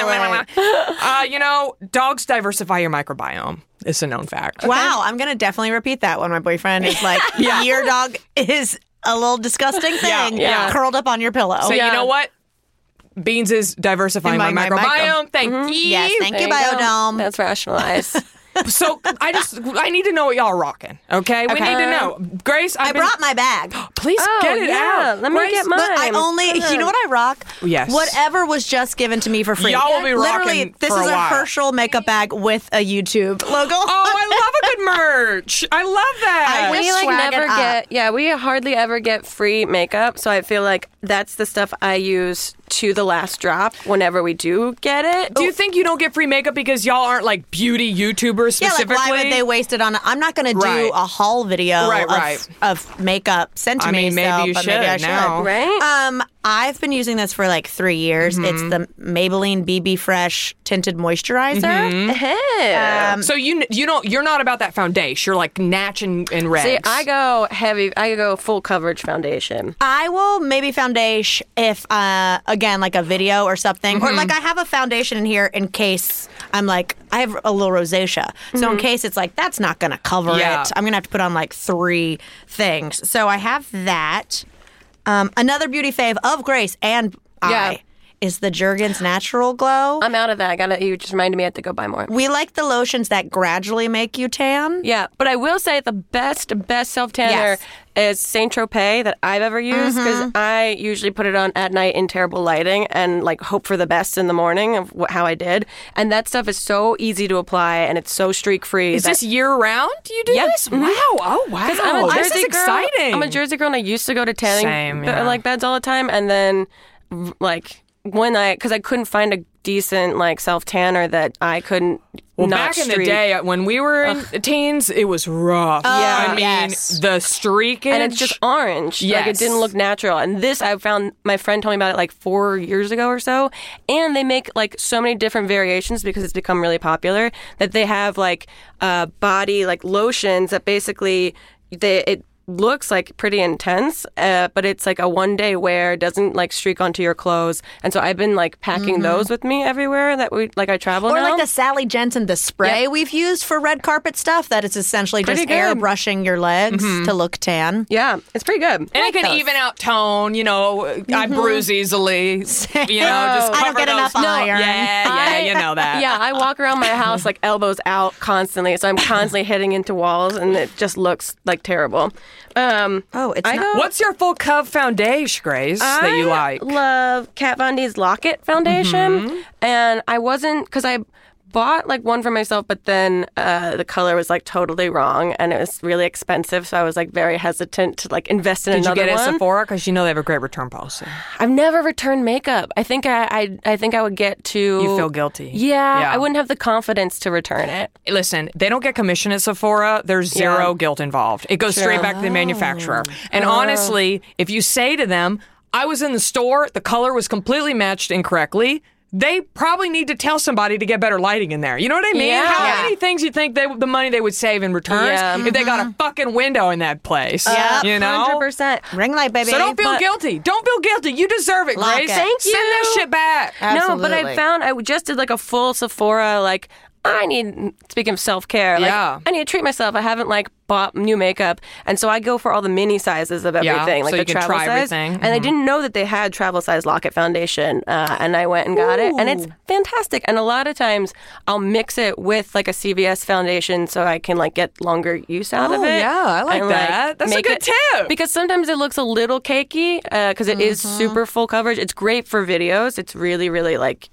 Uh, you know, dogs diversify your microbiome. It's a known fact. Wow, I'm going to definitely repeat that when my boyfriend is like, Yeah. your dog is a little disgusting Yeah, thing yeah. curled up on your pillow. So Yeah. you know what? Beans is diversifying my, In my- microbiome. my micro- Thank you. Yes, thank There you, go. Biodome. That's rationalized. So I just I need to know what y'all are rocking. Okay, we Okay. need to know. Grace, I've I been, brought my bag. Please Oh, get it yeah. out. Let me Grace, get mine. But I only, you know what I rock? Yes. Whatever was just given to me for free. Y'all will be Literally, rocking this for is a a, while. Herschel makeup bag with a YouTube logo. Oh, I love a good merch. I love that. I we Just like swag it never up. get yeah we hardly ever get free makeup, so I feel like that's the stuff I use to the last drop whenever we do get it. Do you think you don't get free makeup because y'all aren't like beauty YouTubers Yeah, like specifically? why would they waste it on? I'm not going to do Right. a haul video Right, of, right. of makeup sent to I me. mean, maybe so, you but should maybe I now. should. Right? Um, I've been using this for like three years. It's the Maybelline B B Fresh tinted moisturizer. Hey. Um, So you you don't you're not about that foundation. You're like natch and, and regs. See, I go heavy. I go full coverage foundation. I will maybe foundation if, uh, again, like a video or something, or like I have a foundation in here in case I'm like, I have a little rosacea. So in case it's like, that's not going to cover Yeah. it, I'm going to have to put on like three things. So I have that. Um, another beauty fave of Grace and Yeah. I is the Jergens Natural Glow. I'm out of that. I gotta. You just reminded me I have to go buy more. we like the lotions that gradually make you tan. Yeah, but I will say the best, best self tanner is Saint Tropez that I've ever used because I usually put it on at night in terrible lighting and like hope for the best in the morning of wh- how I did. And that stuff is so easy to apply and it's so streak free. Is this year round? You do Yeah. this? Mhm. Wow! Oh wow! Because I'm a this Jersey is girl. exciting. I'm a Jersey girl, and I used to go to tanning Same, be- yeah. like beds all the time, and then r- like when I because I couldn't find a decent like self tanner that I couldn't. Well, not back in the streak. day when we were in teens, it was rough. Yeah. I mean yes. the streakage. and it's just orange. Like it Yes. didn't look natural. And this, I found my friend told me about it like four years ago or so. And they make like so many different variations because it's become really popular that they have like uh, body like lotions that basically they it looks like pretty intense, uh, but it's like a one day wear. It doesn't like streak onto your clothes. And so I've been like packing those with me everywhere that we like I travel Or now. like the Sally Jensen, the spray Yep. we've used for red carpet stuff, that it's essentially just Pretty good. airbrushing your legs to look tan. yeah, it's pretty good. and it can even out tone. You know, I bruise easily. You know, just I don't cover get those- enough iron. Yeah, yeah, I- you know that. Yeah, I walk around my house like elbows out constantly, so I'm constantly hitting into walls, and it just looks like terrible. Um, Oh, it's I not. go. What's your full cov foundation, Grace, that you like? I love Kat Von D's Locket foundation, and I wasn't because I bought like one for myself, but then uh, the color was like totally wrong, and it was really expensive, so I was like very hesitant to like invest in Did you another get it at one. Sephora? Because you know they have a great return policy. I've never returned makeup. I think I, I, I think I would get to. You feel guilty. Yeah, Yeah. I wouldn't have the confidence to return it. Listen, they don't get commission at Sephora. There's zero Yeah. guilt involved. It goes straight back to the manufacturer. And honestly, if you say to them, I was in the store, the color was completely matched incorrectly, they probably need to tell somebody to get better lighting in there. You know what I mean? Yeah. How Yeah. many things you think they, the money they would save in returns Yeah. if they got a fucking window in that place? Yep. You know? one hundred percent. Ring light, baby. So don't feel But- guilty. Don't feel guilty. You deserve it, Lock Grace. it. Thank Send that you. shit back. No, but I Absolutely. found I just did like a full Sephora. Like I need. Speaking of self care, like Yeah. I need to treat myself. I haven't like bought new makeup, and so I go for all the mini sizes of Yeah, everything, like so the you can travel try size. everything. And I didn't know that they had travel size Locket foundation, uh, and I went and got it, and it's fantastic. And a lot of times I'll mix it with like a C V S foundation, so I can like get longer use out of Oh, it. yeah, I like and, that. That's a make good it- tip. Because sometimes it looks a little cakey because it is super full coverage. It's great for videos. It's really, really like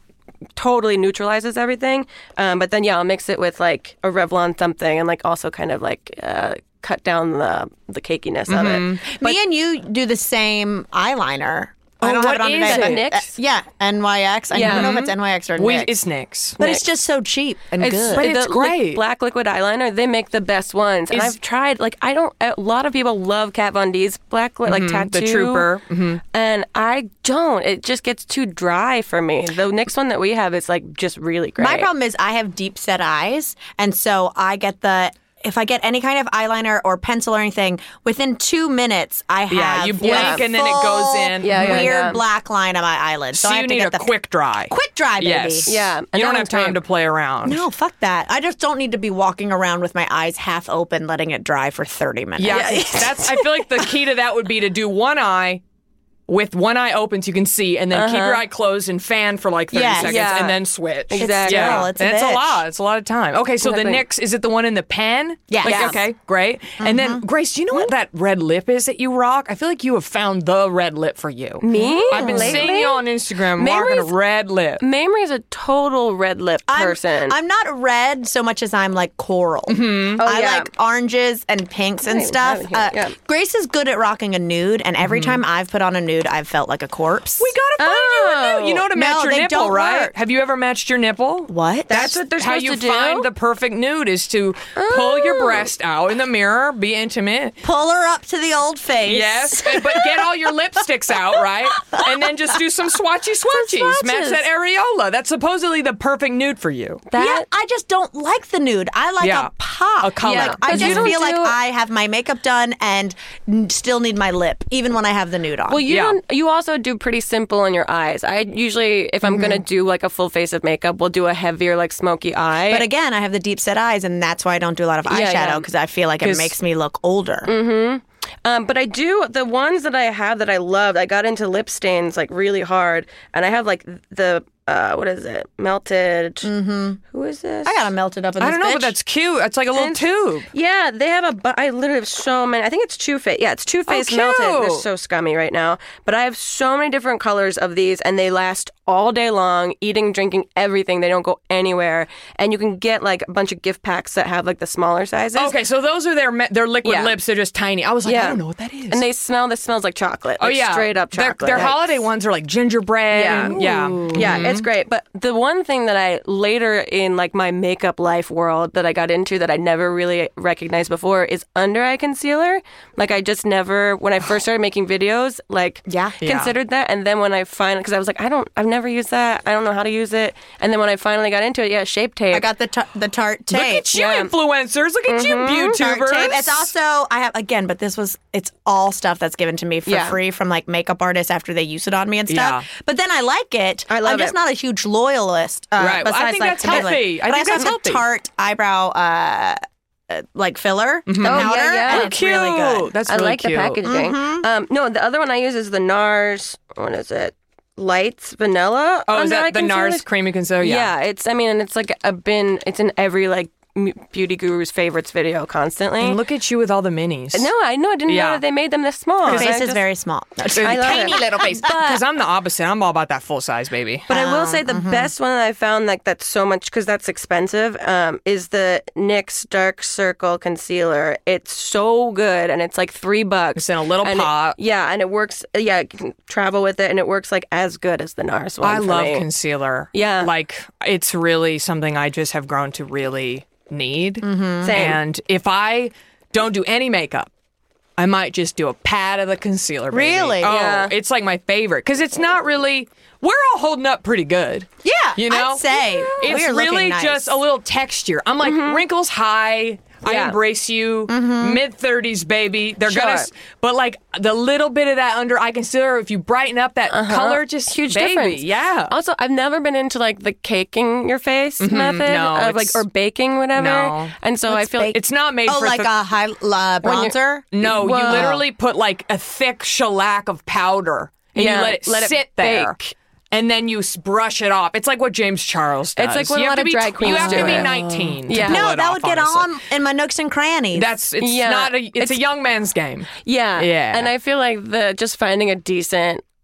totally neutralizes everything. Um, but then, yeah, I'll mix it with like a Revlon something and like also kind of like uh, cut down the the cakiness of it. Me and you do the same eyeliner. I Oh, don't have what it on is today, it? but, uh, NYX? yeah, N Y X. I Yeah. don't know if it's N Y X or We, NYX. it's NYX. but it's just so cheap and It's, good. But it's the, great. Like, black liquid eyeliner, they make the best ones. And Is- I've tried, like, I don't, a lot of people love Kat Von D's black, li- like, tattoo. the Trooper. And I don't. It just gets too dry for me. The next one that we have is, like, just really great. My problem is I have deep set eyes, and so I get the. If I get any kind of eyeliner or pencil or anything, within two minutes I have Yeah, you blink a and then it goes full in. Yeah, yeah, weird yeah. black line on my eyelid. So, So I have you to need get a the quick dry. quick dry, baby. Yes. Yeah, and You don't that have one's time great. to play around. No, fuck that. I just don't need to be walking around with my eyes half open, letting it dry for thirty minutes. Yeah, that's. I feel like the key to that would be to do one eye with one eye open so you can see, and then keep your eye closed and fan for like thirty Yes. seconds, Yeah. and then switch. Exactly. Yeah, Still, it's a and it's a bitch. lot. It's a lot of time. Okay, so Exactly. the NYX, is it the one in the pen? Yes. Like, Yes. Okay, great. And then Grace, do you know what that red lip is that you rock? I feel like you have found the red lip for you. Me? I've been Lately? seeing you on Instagram rocking a Mamrie's- red lip. Mamrie's a total red lip I'm, person. I'm not red so much as I'm like coral. Mm-hmm. Oh, I yeah. like oranges and pinks and I stuff. have it here, Uh, yeah. Grace is good at rocking a nude, and every time I've put on a nude, I've felt like a corpse. We gotta find you a nude. You know to match No, your they nipple, don't right? work. Have you ever matched your nipple? What? That's what they're how supposed you to do? find the perfect nude is to pull your breast out in the mirror, be intimate. Pull her up to the old face. Yes, and- but get all your lipsticks out, right? And then just do some swatchy swatchies. swatches. Match that areola. That's supposedly the perfect nude for you. that, Yeah, I just don't like the nude. I like Yeah. a pop. A color. Yeah, Like, I 'cause you just don't feel like do- I have my makeup done and n- still need my lip, even when I have the nude on. Well, you Yeah. don't, you also do pretty simple on your eyes. I usually, if I'm gonna do like a full face of makeup, we'll do a heavier like smoky eye. but again, I have the deep set eyes, and that's why I don't do a lot of Yeah, eyeshadow yeah. because I feel like it 'Cause- makes me look older. Um, but I do the ones that I have that I loved. I got into lip stains like really hard, and I have like the uh, what is it? Melted. Mm-hmm. Who is this? I got them melted up in I this don't know, bitch. but that's cute. It's like a little And- tube. Yeah, they have a. bu- I literally have so many. I think it's Too Faced. Yeah, it's Too Faced Oh, melted. They're cute. so scummy right now. But I have so many different colors of these, and they last all day long. Eating, drinking, everything. They don't go anywhere. And you can get like a bunch of gift packs that have like the smaller sizes. Okay, so those are their me- their liquid Yeah. lips. They're just tiny. I was like, Yeah. I don't know what that is. And they smell. This smells like chocolate. oh like yeah, straight up Their- chocolate. Their, Like- holiday ones are like gingerbread. Yeah. and- yeah. Yeah, it's great. But the one thing that I later in like my makeup life world that I got into that I never really recognized before is under eye concealer. Like I just never, when I first started making videos, like Yeah. Yeah. considered that. And then when I finally, because I was like, I don't, I've never used that. I don't know how to use it. And then when I finally got into it, yeah, Shape Tape. I got the ta- the Tarte tape. Look at you, Yeah. influencers. Look at you, Tarte YouTubers. tape. It's also I have again, but this was it's all stuff that's given to me for Yeah. free from like makeup artists after they use it on me and stuff. Yeah. But then I like it. I love I'm just it. not a huge loyalist. Uh, Right. Well, I besides, think like, that's to be, like- healthy. I but think I also that's have the Tarte eyebrow uh, uh, like filler the Oh, yeah, powder, yeah. and Oh, it's really good. Cute. That's I really like cute. the packaging. Um, no, the other one I use is the NARS. What is it? Lights Vanilla. Oh, is under eye that the concealer. NARS creamy concealer? Yeah. it's. I mean, and it's like a bin. It's in every like m- beauty guru's favorites video constantly. And look at you with all the minis. no, I know. I didn't Yeah. know that they made them this small. Her I face is just- very small. I love tiny it. little face. Because I'm the opposite. I'm all about that full size baby. But I will say Mm-hmm. the best one that I found like that's so much because that's expensive um, is the NYX Dark Circle Concealer. It's so good and it's like three bucks. It's in a little And it- pot. yeah, and it works. Yeah, you can travel with it and it works like as good as the NARS one. I for love me. concealer. Yeah. Like, it's really something I just have grown to really need. Same. And if I don't do any makeup, I might just do a pat of the concealer. Baby. Really? Oh, Yeah. it's like my favorite because it's not really. We're all holding up pretty good. Yeah, you know. I'd say it's we are looking really nice. just a little texture. I'm like wrinkles high. I Yeah. embrace you. Mid thirties, baby. They're gonna, Sure. s- but like the little bit of that under eye concealer, if you brighten up that color, just Huge baby, difference. yeah. Also, I've never been into like the caking your face method no, of like it's- or baking whatever. No. And so I feel like It's not made Oh, for like th- a high uh, bronzer. No, you Whoa. literally put like a thick shellac of powder and Yeah, you let it let it sit there. bake. And then you s- brush it off. It's like what James Charles does. It's like what you a have lot to of be, drag queens You have to do be it. nineteen. To Yeah. pull No, it that off, would get honestly. on in my nooks and crannies. That's it's Yeah. not a it's, a It's- young man's game. Yeah. Yeah. And I feel like the just finding a decent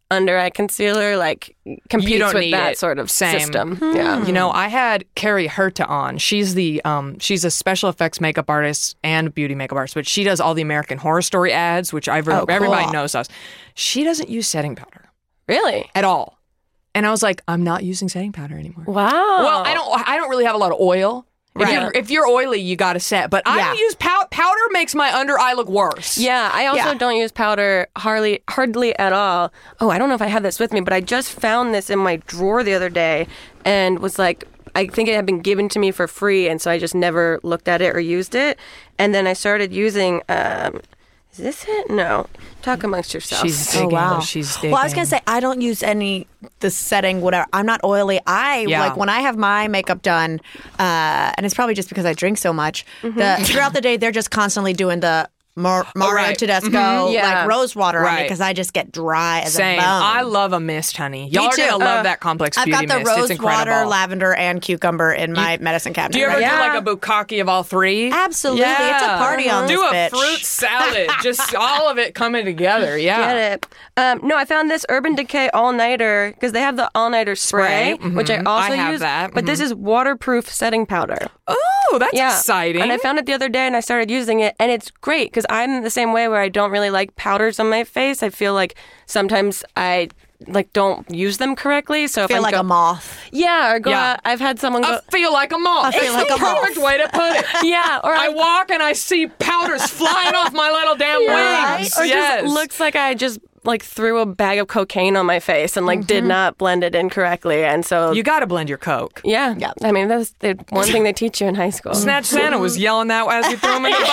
under eye concealer like competes don't with need that it. sort of Same. system. Yeah. You know, I had Carrie Herta on. She's the um, she's a special effects makeup artist and beauty makeup artist, but she does all the American Horror Story ads, which I've Oh, cool. everybody knows us. She doesn't use setting powder Really? at all, and I was like, I'm not using setting powder anymore. Wow. Well, I don't. I don't really have a lot of oil. If, Right. you're, if you're oily, you got to set. But I Yeah. don't use pow- powder. Makes my under eye look worse. Yeah, I also Yeah. don't use powder hardly hardly at all. Oh, I don't know if I have this with me, but I just found this in my drawer the other day and was like, I think it had been given to me for free, and so I just never looked at it or used it. And then I started using. Um, is this it? No. Talk amongst yourselves. She's digging. Oh, wow. She's digging. Well, I was gonna say I don't use any the setting whatever. I'm not oily. I Yeah. like when I have my makeup done, uh, and it's probably just because I drink so much. The throughout the day they're just constantly doing the Mar- Mario right. Tedesco Yeah. like rose water on me Right. because I just get dry as Same. a bone. I love a mist, honey. Y'all are too. gonna love Uh, that complex I've beauty got the mist. rose It's incredible. water, lavender, and cucumber in my medicine cabinet. Do you ever right do now. like a bukkake of all three? Absolutely. It's a party on Do this a bitch. fruit salad. Just all of it coming together. Yeah. Get it? Um, no, I found this Urban Decay All Nighter because they have the All Nighter spray, Spray, which I mhm. also I have use. that, But this is waterproof setting powder. Oh, that's Yeah, exciting. And I found it the other day, and I started using it, and it's great because I'm the same way where I don't really like powders on my face. I feel like sometimes I like don't use them correctly. So if feel I'm like go- a moth. yeah, or go Yeah. out, I've had someone go. I feel like a moth. I feel It's like the a moth. perfect way to put it. Yeah, or I I, walk and I see powders flying off my little damn Right. wings. or yes. just looks like I just like threw a bag of cocaine on my face and like did not blend it in correctly, and so You got to blend your Coke. yeah, I mean that's the one thing they teach you in high school. Snatch Santa was yelling that as we threw him in the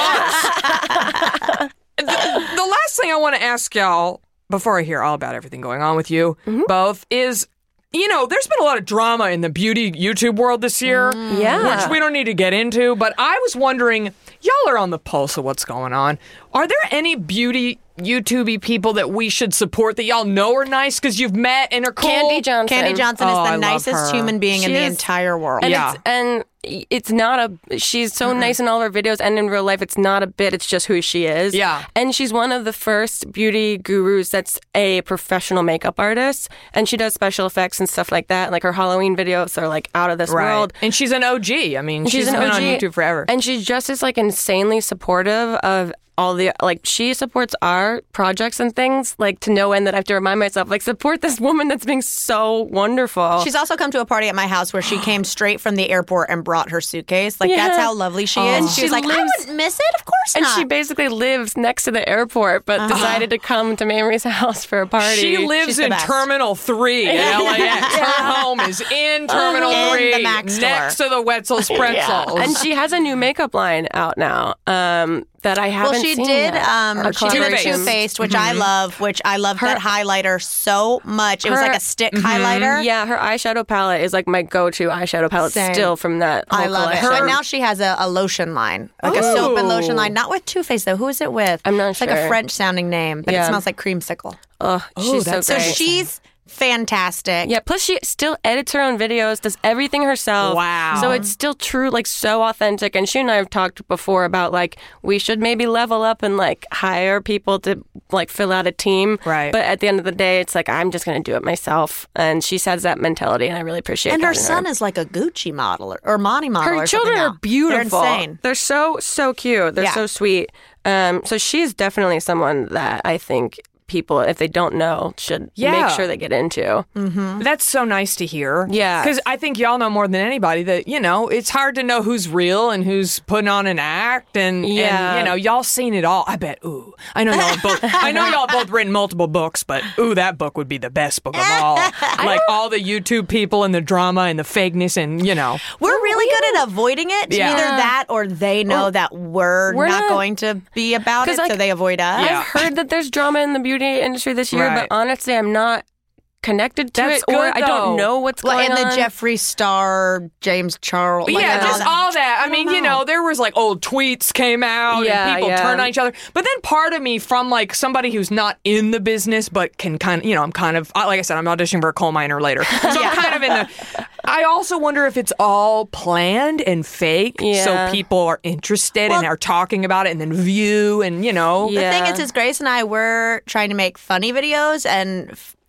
bus. the, the last thing I want to ask y'all before I hear all about everything going on with you both is, you know, there's been a lot of drama in the beauty YouTube world this year, Yeah. which we don't need to get into, but I was wondering, y'all are on the pulse of what's going on. Are there any beauty YouTube-y people that we should support that y'all know are nice because you've met and are cool? Candy Johnson. Candy Johnson Oh, is I the love nicest her. human being in She the is- entire world. And Yeah. it's, and it's not a. She's so nice in all her videos, and in real life, it's not a bit. It's just who she is. Yeah. And she's one of the first beauty gurus that's a professional makeup artist, and she does special effects and stuff like that. Like her Halloween videos are like out of this Right. world. And she's an O G. I mean, she's, She's an been O on G, YouTube forever. and she's just as like insanely supportive of all the like she supports our projects and things like to no end that I have to remind myself like support this woman that's being so wonderful. She's also come to a party at my house where she came straight from the airport and brought her suitcase. Like, Yeah. that's how lovely she And is. She, she was like, I lives- wouldn't miss it. Of course and not. she basically lives next to the airport, but decided to come to Mamrie's house for a party. She lives She's the in best. Terminal three in L A X. Her home is in Terminal In three, the Mac store. next to the Wetzel's Pretzels. and she has a new makeup line out now um, that I haven't well, she seen did. yet. Um, Or she did a collaborations. Too Faced, which I love. Which I love that highlighter so much. It was Her- like a stick highlighter. Yeah, her eyeshadow palette is like my go-to eyeshadow palette Same. still from that whole I love it. collection. But now she has a, a lotion line, like a soap and lotion line. Not with Too Faced though. Who is it with? I'm not it's like sure. a French sounding name, but it Yeah. smells like creamsicle. Ugh, she's so that's So great. she's fantastic. Yeah, plus she still edits her own videos, does everything herself. Wow. So it's still true, like so authentic. And she and I have talked before about like we should maybe level up and like hire people to like fill out a team. Right. But at the end of the day, it's like I'm just going to do it myself. And she has that mentality, and I really appreciate. And that her in son is like a Gucci model or, or Monty model. Her or children something are now. beautiful. They're insane. They're so so cute. They're Yeah. so sweet. Um, so she's definitely someone that I think people, if they don't know, should Yeah. make sure they get into. That's so nice to hear. Yeah. Because I think y'all know more than anybody that, you know, it's hard to know who's real and who's putting on an act. And, Yeah. and you know, y'all seen it all. I bet, ooh. I know y'all have both, I know y'all both written multiple books, but ooh, that book would be the best book of all. Like all the YouTube people and the drama and the fakeness and, you know. We're really good at avoiding it. Yeah. Either that or they know that we're, we're not, not- going to be about it, 'Cause, like, so they avoid us. Yeah. I've heard that there's drama in the beauty industry this year, Right. but honestly, I'm not connected to That's it, or good, I though. don't know what's Well, going and on. the Jeffree Star, James Charles. like, yeah, and all just that. all that. I, I mean, don't you know. know, there was like old tweets came out Yeah, and people yeah. turned on each other. But then part of me, from like somebody who's not in the business but can kind of, you know, I'm kind of, like I said, I'm auditioning for a coal miner later. So I'm kind of in the, I also wonder if it's all planned and fake Yeah. so people are interested and Well- are talking about it and then view and, you know. Yeah. The thing is, is Grace and I were trying to make funny videos, and f-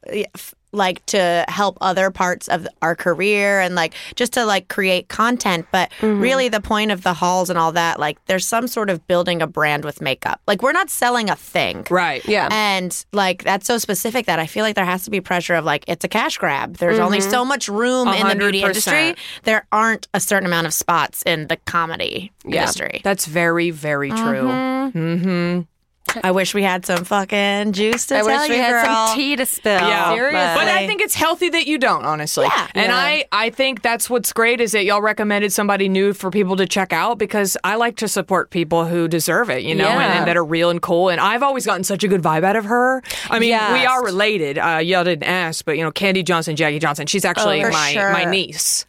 f- like to help other parts of our career and like just to like create content. But mm-hmm. really the point of the hauls and all that, like there's some sort of building a brand with makeup. Like we're not selling a thing. Right. Yeah. And like that's so specific that I feel like there has to be pressure of like it's a cash grab. There's mm-hmm. only so much room in the beauty industry. There aren't a certain amount of spots in the comedy yeah. industry. That's very, very true. Mm-hmm. Mm-hmm. I wish we had some fucking juice to I tell wish we you, had girl. some tea to spill. Yeah, Seriously. but I think it's healthy that you don't, honestly. Yeah. And Yeah. I, I think that's what's great is that y'all recommended somebody new for people to check out because I like to support people who deserve it, you know, Yeah. and, and that are real and cool. And I've always gotten such a good vibe out of her. I mean, Yes. we are related. Uh, y'all didn't ask, but, you know, Candy Johnson, Jackie Johnson, she's actually Oh, for my, sure. my niece.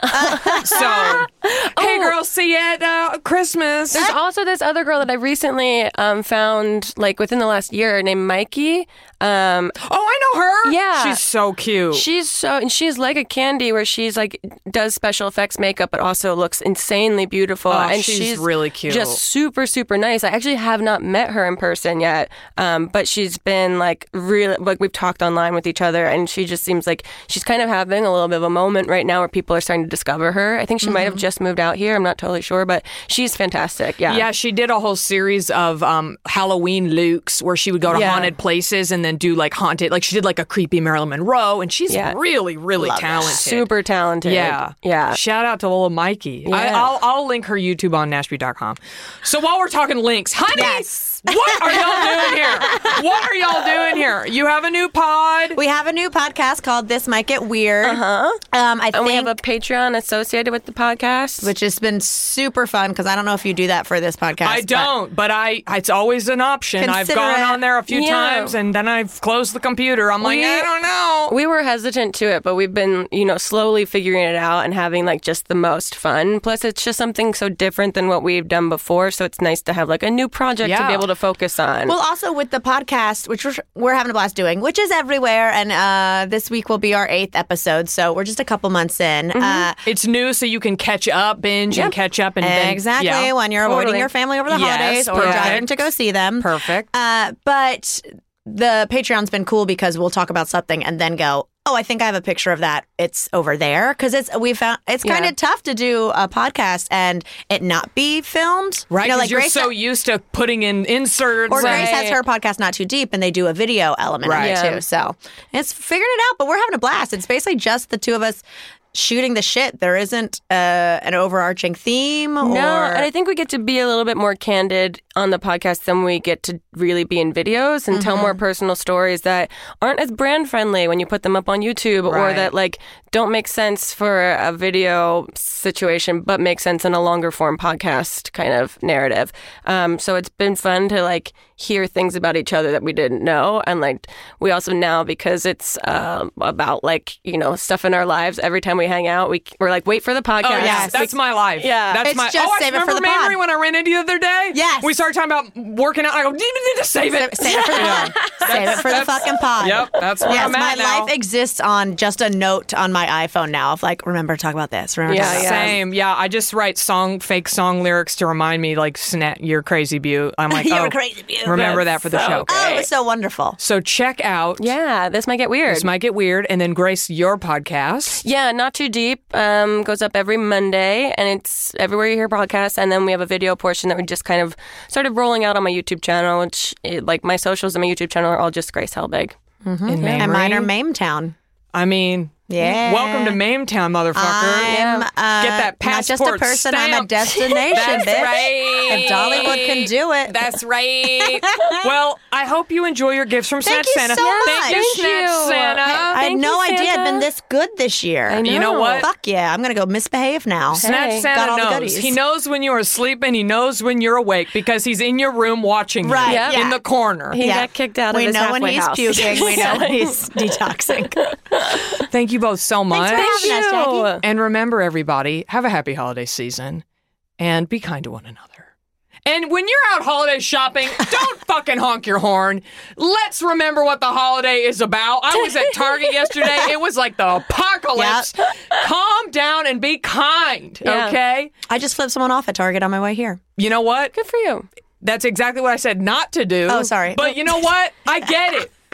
So, hey, girl, see you at uh, Christmas. There's also this other girl that I recently um, found, like within the last year, named Mikey. Um, oh, I know her. Yeah. She's so cute. she's so, and she's like a Candy, where she's like does special effects makeup, but also looks insanely beautiful. Oh, and she's really cute. just super, super nice. I actually have not met her in person yet, um, but she's been like really, like we've talked online with each other, and she just seems like she's kind of having a little bit of a moment right now where people are starting to discover her. I think she might have just moved out here. I'm not totally sure, but she's fantastic. Yeah. Yeah, she did a whole series of um, Halloween looks where she would go to Yeah. haunted places and then do like haunted, like she did like a creepy Marilyn Monroe, and she's Yeah. really, really talented. Super talented. Yeah, Yeah. Shout out to little Mikey. I, Yeah. I'll I'll link her YouTube on Nashby dot com. So while we're talking links, honey, what are y'all doing here? What are y'all doing here? You have a new pod. We have a new podcast called This Might Get Weird. Uh-huh. Um, I And think, we have a Patreon associated with the podcast. which has been super fun because I don't know if you do that for this podcast. I but- don't, but I it's always an option. I've Consider gone it. on there a few Yeah. times and then I've closed the computer. I'm like, We- I don't know. We were hesitant to it, but we've been, you know, slowly figuring it out and having like just the most fun. Plus, it's just something so different than what we've done before. So it's nice to have like a new project to Yeah. be able to focus on. Well, also with the podcast, which we're, we're having a blast doing, which is everywhere. And uh, this week will be our eighth episode. So we're just a couple months in. Uh, It's new, so you can catch up, binge, and catch up, and then exactly yeah. when you're avoiding Totally. your family over the Yes, holidays or perfect. driving to go see them. Perfect. Uh, but the Patreon's been cool because we'll talk about something and then go, oh, I think I have a picture of that. It's over there. Because it's we found it's kind of Yeah. tough to do a podcast and it not be filmed. Right, You know, because like you're Grace so used to putting in inserts. or and- Grace has her podcast Not Too Deep, and they do a video element Right. in it Yeah. too. So it's figuring it out, but we're having a blast. It's basically just the two of us shooting the shit. There isn't uh, an overarching theme. no, or, and I think we get to be a little bit more candid on the podcast than we get to really be in videos and tell more personal stories that aren't as brand friendly when you put them up on YouTube or Right. that like don't make sense for a video situation but make sense in a longer form podcast kind of narrative. Um, so it's been fun to like hear things about each other that we didn't know, and like we also now, because it's uh, about like, you know, stuff in our lives, every time we hang out we, we're like, wait for the podcast. Oh, yes, that's my life. Yeah. that's It's my. just oh, I save it for remember the pod. Mamrie when I ran into you the other day. Yes. we started talking about working out. And I go, just save it. Save it for the, save it for the fucking pod. Yep, that's where Yes, I'm my at now. life exists on just a note on my iPhone now of like, remember to talk about this. Remember to Yeah, talk about yeah. this. Same, yeah. I just write song, fake song lyrics to remind me, like, snap, you're crazy, Butte. I'm like, You're oh, a crazy Butte. remember that That's for the so show. Oh, it was so wonderful. So check out. Yeah, this might get weird. This might get weird, and then Grace, your podcast. Yeah, Not Too Deep um, goes up every Monday, and it's everywhere you hear podcasts. And then we have a video portion that we just kind of started rolling out on my YouTube channel, which, it, like, my socials and my YouTube channel are all just Grace Helbig. In And mine are Mamrie. Mame Town. I mean, Yeah. welcome to Mametown, motherfucker. I'm uh, Get that not just a passport person, I'm a stamped. destination, That's bitch. right. If Dollywood can do it. That's right. Well, I hope you enjoy your gifts from Thank Snatch you Santa. so Thank much. you, Thank Snatch you. Santa. I had Thank no you, idea it'd Santa. been this good this year. I know. You know what? Fuck yeah, I'm going to go misbehave now. Snatch Hey. Santa Got all the knows. goodies. He knows when you are asleep and he knows when you're awake because he's in your room watching Right, you yeah. in the corner. He got kicked out of we his know when halfway he's house. puking. We know when he's detoxing. Thank you both so much. for having us, Jackie. And remember, everybody, have a happy holiday season and be kind to one another. And when you're out holiday shopping, don't fucking honk your horn. Let's remember what the holiday is about. I was at Target yesterday. It was like the apocalypse. Calm down and be kind, Yeah. okay? I just flipped someone off at Target on my way here. You know what? Good for you. That's exactly what I said not to do. Oh, sorry. But you know what? I get it.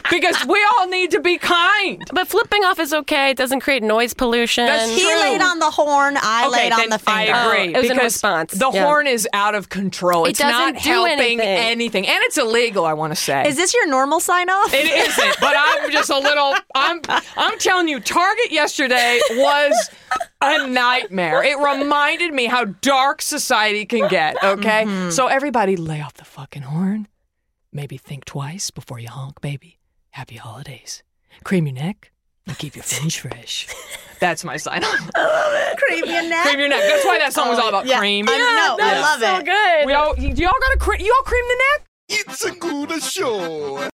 because we all need to be kind. But flipping off is okay. It doesn't create noise pollution. That's He true. laid on the horn. I Okay, laid on then the finger. I agree. Oh, it was in because response. The Yeah. horn is out of control. It It's doesn't not do helping anything. anything. And it's illegal, I want to say. Is this your normal sign off? It isn't, but I'm just a little. I'm. I'm telling you, Target yesterday was a nightmare. It reminded me how dark society can get. Okay, Mm-hmm. so everybody, lay off the fucking horn. Maybe think twice before you honk, baby. Happy holidays. Cream your neck and keep your finish fresh. That's my sign off. Cream your neck. Cream your neck. That's why that song was all about Yeah. cream. I know. I love So it. good. We all, y- y'all got to cream. You all cream the neck. It's a good show.